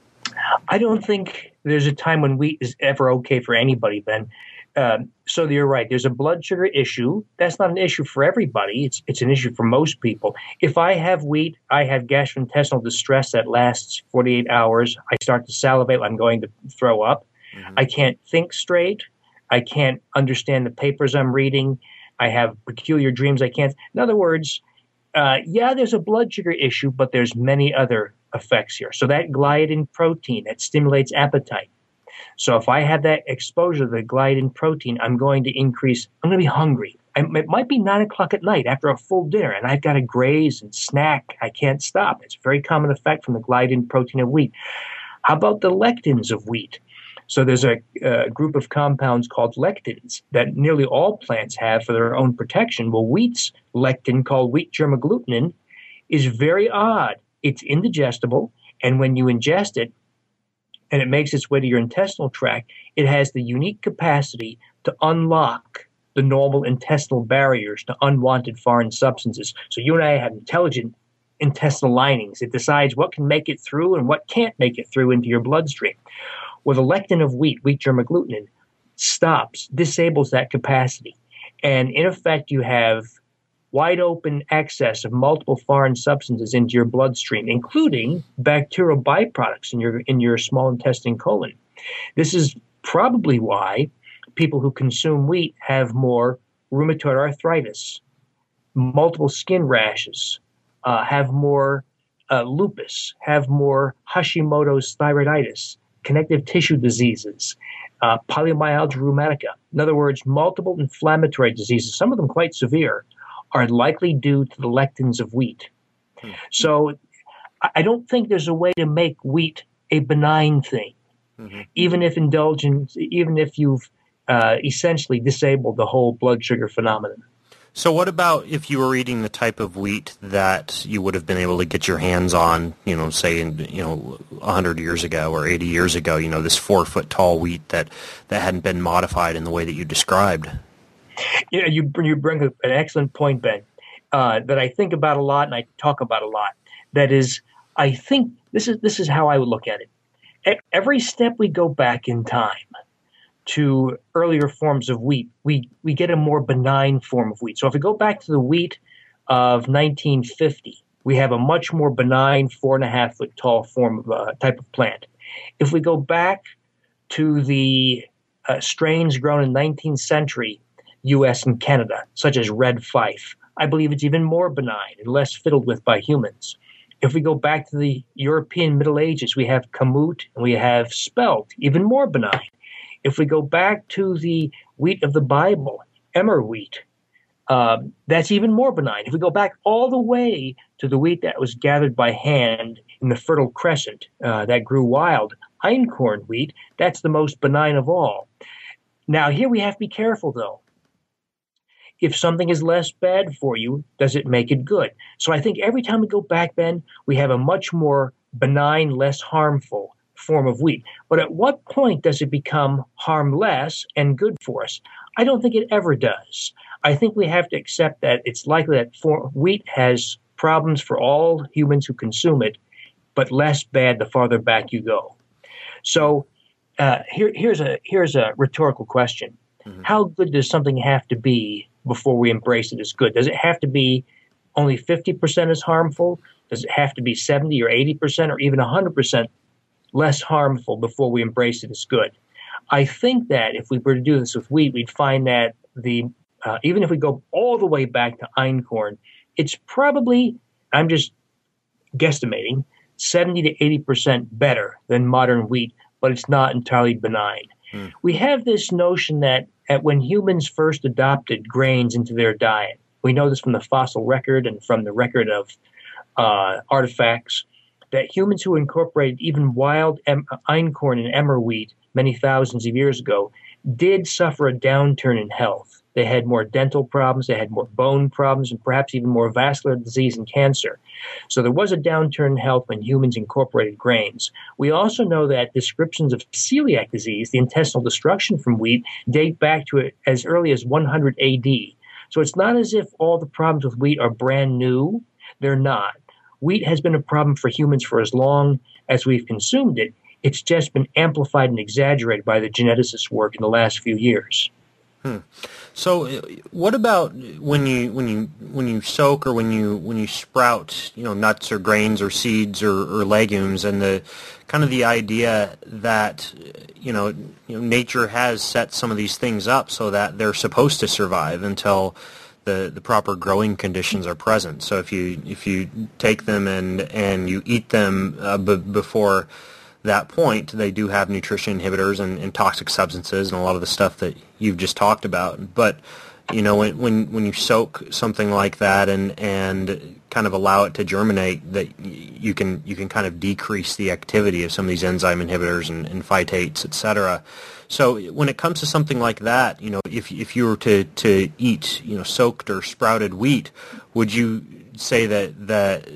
I don't think there's a time when wheat is ever okay for anybody, Ben. Um, so you're right. There's a blood sugar issue. That's not an issue for everybody. It's it's an issue for most people. If I have wheat, I have gastrointestinal distress that lasts forty-eight hours. I start to salivate. I'm going to throw up. Mm-hmm. I can't think straight. I can't understand the papers I'm reading. I have peculiar dreams. I can't. In other words, uh, yeah, there's a blood sugar issue, but there's many other effects here. So that gliadin protein that stimulates appetite. So if I have that exposure to the gliadin protein, I'm going to increase, I'm going to be hungry. I, it might be nine o'clock at night after a full dinner, and I've got to graze and snack. I can't stop. It's a very common effect from the gliadin protein of wheat. How about the lectins of wheat? So there's a, a group of compounds called lectins that nearly all plants have for their own protection. Well, wheat's lectin, called wheat germ agglutinin, is very odd. It's indigestible, and when you ingest it, and it makes its way to your intestinal tract, it has the unique capacity to unlock the normal intestinal barriers to unwanted foreign substances. So you and I have intelligent intestinal linings. It decides what can make it through and what can't make it through into your bloodstream. Well, the lectin of wheat, wheat germ agglutinin, stops, disables that capacity. And in effect, you have wide open access of multiple foreign substances into your bloodstream, including bacterial byproducts in your in your small intestine colon. This is probably why people who consume wheat have more rheumatoid arthritis, multiple skin rashes, uh, have more uh, lupus, have more Hashimoto's thyroiditis, connective tissue diseases, uh, polymyalgia rheumatica. In other words, multiple inflammatory diseases, some of them quite severe, are likely due to the lectins of wheat. Hmm. So I don't think there's a way to make wheat a benign thing, mm-hmm. even if indulgence, even if you've uh, essentially disabled the whole blood sugar phenomenon. So what about if you were eating the type of wheat that you would have been able to get your hands on, you know, say, in, you know, one hundred years ago or eighty years ago, you know, this four-foot-tall wheat that, that hadn't been modified in the way that you described? You know, you, you bring an excellent point, Ben, uh, that I think about a lot and I talk about a lot. That is, I think this is this is how I would look at it. Every step we go back in time to earlier forms of wheat, we, we get a more benign form of wheat. So if we go back to the wheat of nineteen fifty, we have a much more benign four and a half foot tall form of uh, type of plant. If we go back to the uh, strains grown in nineteenth century U S and Canada, such as red fife, I believe it's even more benign and less fiddled with by humans. If we go back to the European Middle Ages, we have kamut and we have spelt, even more benign. If we go back to the wheat of the Bible, emmer wheat, uh, that's even more benign. If we go back all the way to the wheat that was gathered by hand in the Fertile Crescent, uh, that grew wild, einkorn wheat, that's the most benign of all. Now, here we have to be careful, though. If something is less bad for you, does it make it good? So I think every time we go back, Ben, we have a much more benign, less harmful form of wheat. But at what point does it become harmless and good for us? I don't think it ever does. I think we have to accept that it's likely that for, wheat has problems for all humans who consume it, but less bad the farther back you go. So uh, here, here's a here's a rhetorical question. Mm-hmm. How good does something have to be before we embrace it as good? Does it have to be only fifty percent as harmful? Does it have to be seventy or eighty percent or even one hundred percent less harmful before we embrace it as good? I think that if we were to do this with wheat, we'd find that the uh, even if we go all the way back to einkorn, it's probably, I'm just guesstimating, seventy to eighty percent better than modern wheat, but it's not entirely benign. Mm. We have this notion that at when humans first adopted grains into their diet, we know this from the fossil record and from the record of uh, artifacts, that humans who incorporated even wild em- einkorn and emmer wheat many thousands of years ago did suffer a downturn in health. They had more dental problems, they had more bone problems, and perhaps even more vascular disease and cancer. So there was a downturn in health when humans incorporated grains. We also know that descriptions of celiac disease, the intestinal destruction from wheat, date back to it as early as one hundred A D. So it's not as if all the problems with wheat are brand new. They're not. Wheat has been a problem for humans for as long as we've consumed it. It's just been amplified and exaggerated by the geneticists' work in the last few years. Hmm. So, what about when you when you when you soak or when you when you sprout, you know, nuts or grains or seeds or, or legumes, and the kind of the idea that you know, you know nature has set some of these things up so that they're supposed to survive until the the proper growing conditions are present. So if you if you take them and and you eat them uh, b- before that point, they do have nutrition inhibitors and, and toxic substances and a lot of the stuff that you've just talked about. But you know, when when, when you soak something like that and and kind of allow it to germinate, that you can you can kind of decrease the activity of some of these enzyme inhibitors and, and phytates, et cetera. So when it comes to something like that, you know, if if you were to, to eat, you know, soaked or sprouted wheat, would you say that that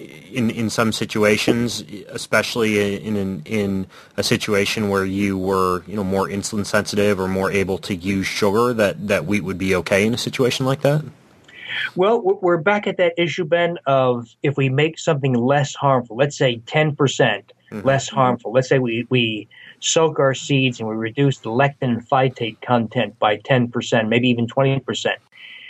in in some situations, especially in in in a situation where you were, you know, more insulin sensitive or more able to use sugar, that that wheat would be okay in a situation like that? Well, we're back at that issue, Ben, of if we make something less harmful, let's say ten percent mm-hmm. less harmful. Let's say we, we soak our seeds and we reduce the lectin and phytate content by ten percent, maybe even twenty percent.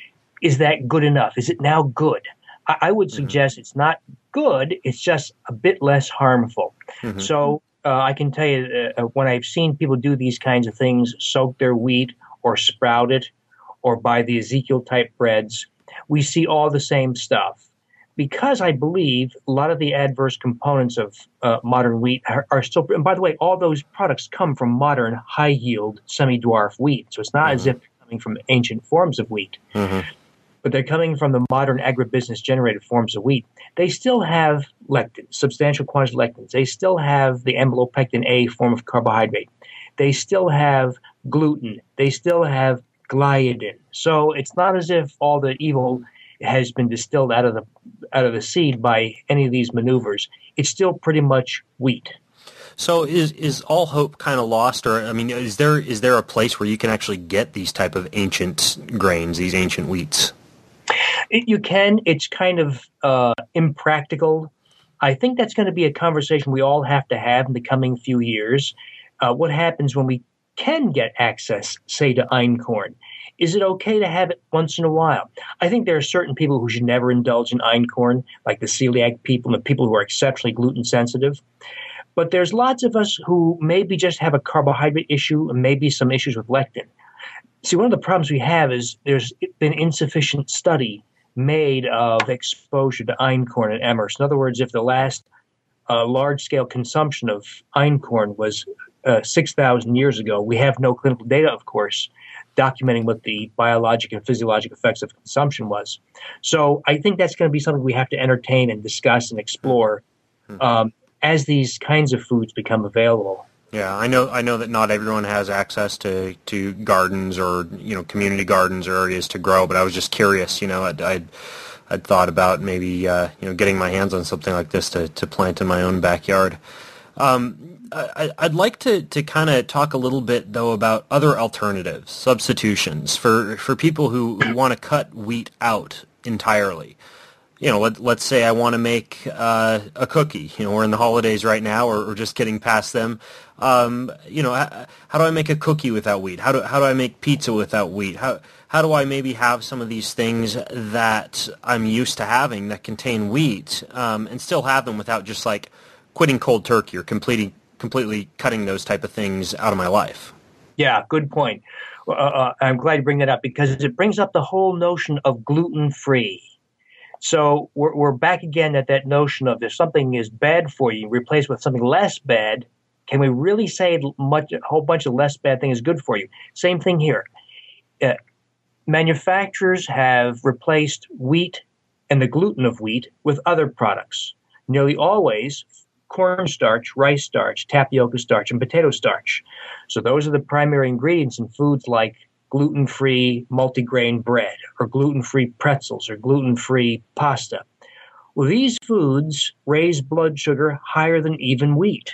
Is that good enough? Is it now good? I, I would suggest mm-hmm. it's not good. It's just a bit less harmful. Mm-hmm. So uh, I can tell you uh, when I've seen people do these kinds of things, soak their wheat or sprout it or buy the Ezekiel-type breads, we see all the same stuff. Because I believe a lot of the adverse components of uh, modern wheat are, are still, and by the way, all those products come from modern high-yield semi-dwarf wheat. So it's not mm-hmm. as if they're coming from ancient forms of wheat. Mm-hmm. But they're coming from the modern agribusiness-generated forms of wheat. They still have lectins, substantial quantities of lectins. They still have the amylopectin A form of carbohydrate. They still have gluten. They still have gliadin. So it's not as if all the evil has been distilled out of the out of the seed by any of these maneuvers. It's still pretty much wheat. So is is all hope kind of lost, or I mean, is there is there a place where you can actually get these type of ancient grains, these ancient wheats? It, you can. It's kind of uh, impractical. I think that's going to be a conversation we all have to have in the coming few years. Uh, what happens when we can get access, say, to einkorn? Is it okay to have it once in a while? I think there are certain people who should never indulge in einkorn, like the celiac people and the people who are exceptionally gluten sensitive. But there's lots of us who maybe just have a carbohydrate issue and maybe some issues with lectin. See, one of the problems we have is there's been insufficient study made of exposure to einkorn and emmer. In other words, if the last uh, large-scale consumption of einkorn was uh, six thousand years ago. We have no clinical data, of course, documenting what the biologic and physiologic effects of consumption was. So I think that's going to be something we have to entertain and discuss and explore um, as these kinds of foods become available. Yeah, I know. I know that not everyone has access to, to gardens or you know community gardens or areas to grow. But I was just curious. You know, I'd I'd, I'd thought about maybe uh, you know getting my hands on something like this to, to plant in my own backyard. Um, I, I'd like to, to kind of talk a little bit though about other alternatives, substitutions for for people who, who want to cut wheat out entirely. You know, let, let's say I want to make uh, a cookie. You know, we're in the holidays right now, or, or just getting past them. Um, you know, how, how do I make a cookie without wheat? How do how do I make pizza without wheat? How how do I maybe have some of these things that I'm used to having that contain wheat, um, and still have them without just like quitting cold turkey or completely completely cutting those type of things out of my life? Yeah, good point. Uh, uh, I'm glad you bring that up because it brings up the whole notion of gluten-free. So we're, we're back again at that notion of if something is bad for you, replace with something less bad. Can we really say much, a whole bunch of less bad thing is good for you? Same thing here. Uh, manufacturers have replaced wheat and the gluten of wheat with other products. Nearly always cornstarch, rice starch, tapioca starch, and potato starch. So those are the primary ingredients in foods like gluten-free multigrain bread or gluten-free pretzels or gluten-free pasta. Well, these foods raise blood sugar higher than even wheat.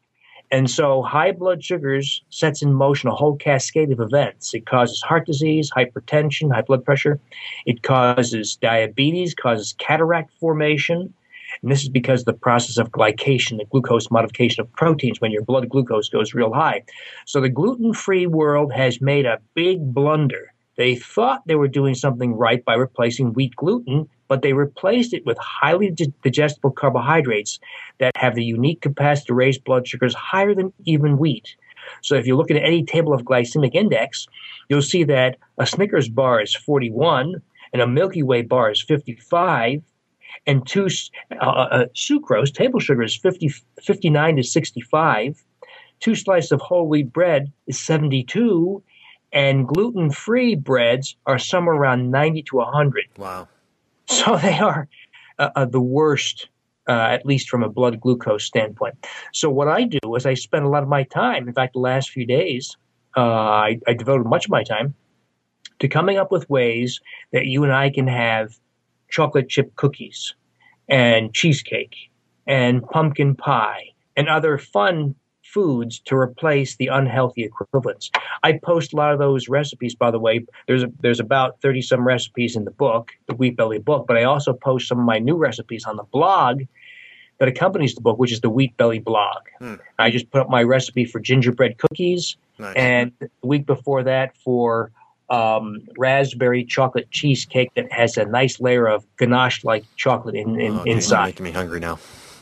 And so high blood sugars sets in motion a whole cascade of events. It causes heart disease, hypertension, high blood pressure. It causes diabetes, causes cataract formation. And this is because of the process of glycation, the glucose modification of proteins when your blood glucose goes real high. So the gluten-free world has made a big blunder. They thought they were doing something right by replacing wheat gluten, but they replaced it with highly digestible carbohydrates that have the unique capacity to raise blood sugars higher than even wheat. So if you look at any table of glycemic index, you'll see that a Snickers bar is forty-one and a Milky Way bar is fifty-five. And two uh, uh, sucrose, table sugar, is fifty, fifty-nine to sixty-five. Two slices of whole wheat bread is seventy-two. And gluten-free breads are somewhere around ninety to one hundred. Wow. So they are uh, uh, the worst, uh, at least from a blood glucose standpoint. So what I do is I spend a lot of my time, in fact, the last few days, uh, I, I devoted much of my time to coming up with ways that you and I can have chocolate chip cookies and cheesecake and pumpkin pie and other fun foods to replace the unhealthy equivalents. I post a lot of those recipes, by the way. There's a, there's about thirty some recipes in the book, the Wheat Belly book, but I also post some of my new recipes on the blog that accompanies the book, which is the Wheat Belly blog. Hmm. I just put up my recipe for gingerbread cookies, nice. And the week before that for Um, raspberry chocolate cheesecake that has a nice layer of ganache-like chocolate in, in oh, inside. You're making me hungry now.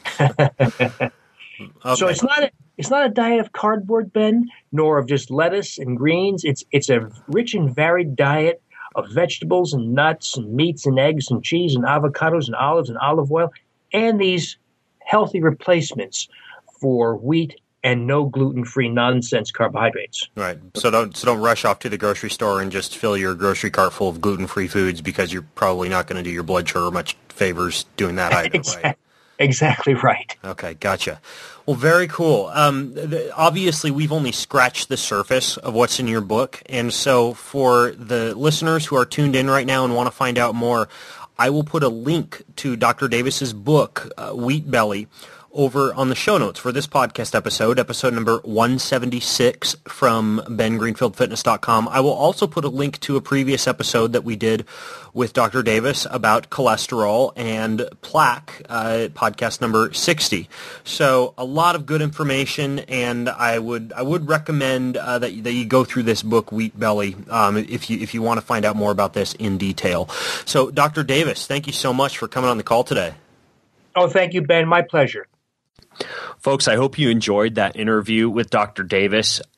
Okay. So it's not a, it's not a diet of cardboard, Ben, nor of just lettuce and greens. It's it's a rich and varied diet of vegetables and nuts and meats and eggs and cheese and avocados and olives and olive oil, and these healthy replacements for wheat and no gluten-free nonsense carbohydrates. Right. So don't so don't rush off to the grocery store and just fill your grocery cart full of gluten-free foods because you're probably not going to do your blood sugar much favors doing that either, exactly. right? Exactly right. Okay, gotcha. Well, very cool. Um, the, obviously, we've only scratched the surface of what's in your book, and so for the listeners who are tuned in right now and want to find out more, I will put a link to Doctor Davis's book, uh, Wheat Belly, over on the show notes for this podcast episode, episode number one seventy-six from ben greenfield fitness dot com. I will also put a link to a previous episode that we did with Doctor Davis about cholesterol and plaque, uh, podcast number sixty. So a lot of good information, and I would I would recommend uh, that that you go through this book, Wheat Belly, um, if you if you want to find out more about this in detail. So, Doctor Davis, thank you so much for coming on the call today. Oh, thank you, Ben. My pleasure. Folks, I hope you enjoyed that interview with Doctor Davis.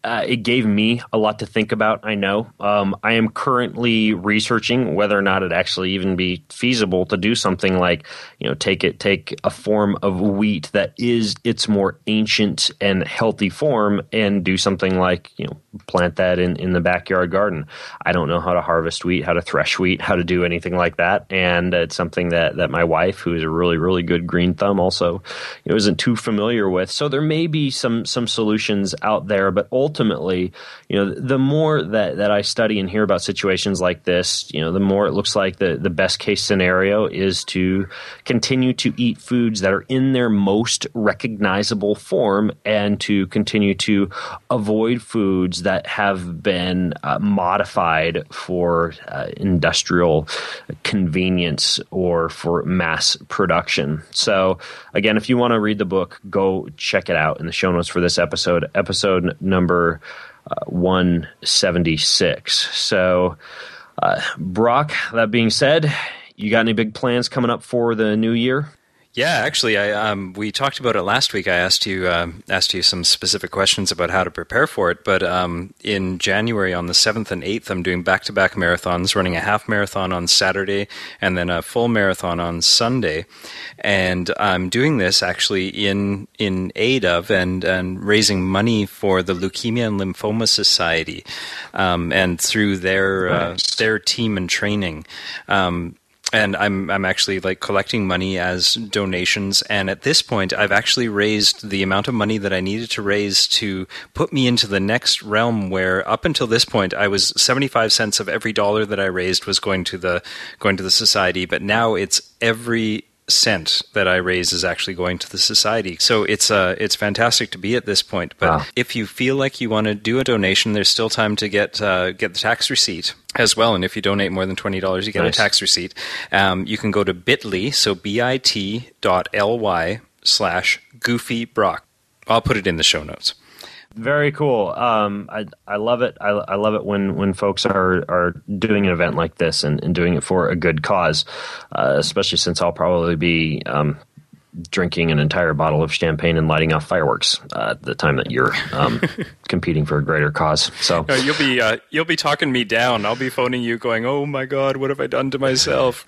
uh, it gave me a lot to think about, I know. Um, I am currently researching whether or not it actually even be feasible to do something like, you know, take it, take a form of wheat that is its more ancient and healthy form and do something like, you know, plant that in, in the backyard garden. I don't know how to harvest wheat, how to thresh wheat, how to do anything like that. And it's something that, that my wife, who is a really, really good green thumb, also, you know, isn't too familiar with. So there may be some, some solutions out there, but ultimately, Ultimately, you know, the more that, that I study and hear about situations like this, you know, the more it looks like the, the best case scenario is to continue to eat foods that are in their most recognizable form and to continue to avoid foods that have been uh, modified for uh, industrial convenience or for mass production. So, again, if you want to read the book, go check it out in the show notes for this episode, episode number Uh, one seventy-six. So, uh, Brock, that being said, you got any big plans coming up for the new year? Yeah, actually, I um, we talked about it last week. I asked you um, asked you some specific questions about how to prepare for it. But um, in January, on the seventh and eighth, I'm doing back-to-back marathons, running a half marathon on Saturday and then a full marathon on Sunday. And I'm doing this actually in in aid of and, and raising money for the Leukemia and Lymphoma Society, um, and through their nice. uh, their team and training. Um, And I'm I'm actually like collecting money as donations, and at this point, I've actually raised the amount of money that I needed to raise to put me into the next realm. Where up until this point, I was seventy-five cents of every dollar that I raised was going to the going to the society, but now it's every cent that I raise is actually going to the society. So it's uh it's fantastic to be at this point. But wow. If you feel like you want to do a donation, there's still time to get uh, get the tax receipt as well. And if you donate more than twenty dollars, you get nice. a tax receipt. Um, you can go to bit.ly, so bit dot ly slash Goofy Brock. I'll put it in the show notes. Very cool. Um, I I love it. I, I love it when, when folks are, are doing an event like this and, and doing it for a good cause, uh, especially since I'll probably be um, drinking an entire bottle of champagne and lighting off fireworks uh, at the time that you're um, competing for a greater cause. So no, you'll be uh, you'll be talking me down. I'll be phoning you, going, "Oh my God, what have I done to myself?"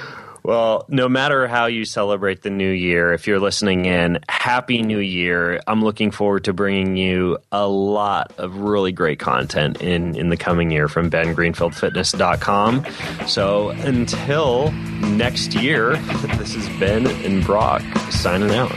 Well, no matter how you celebrate the new year, if you're listening in, Happy New Year. I'm looking forward to bringing you a lot of really great content in, in the coming year from Ben Greenfield Fitness dot com. So until next year, this is Ben and Brock signing out.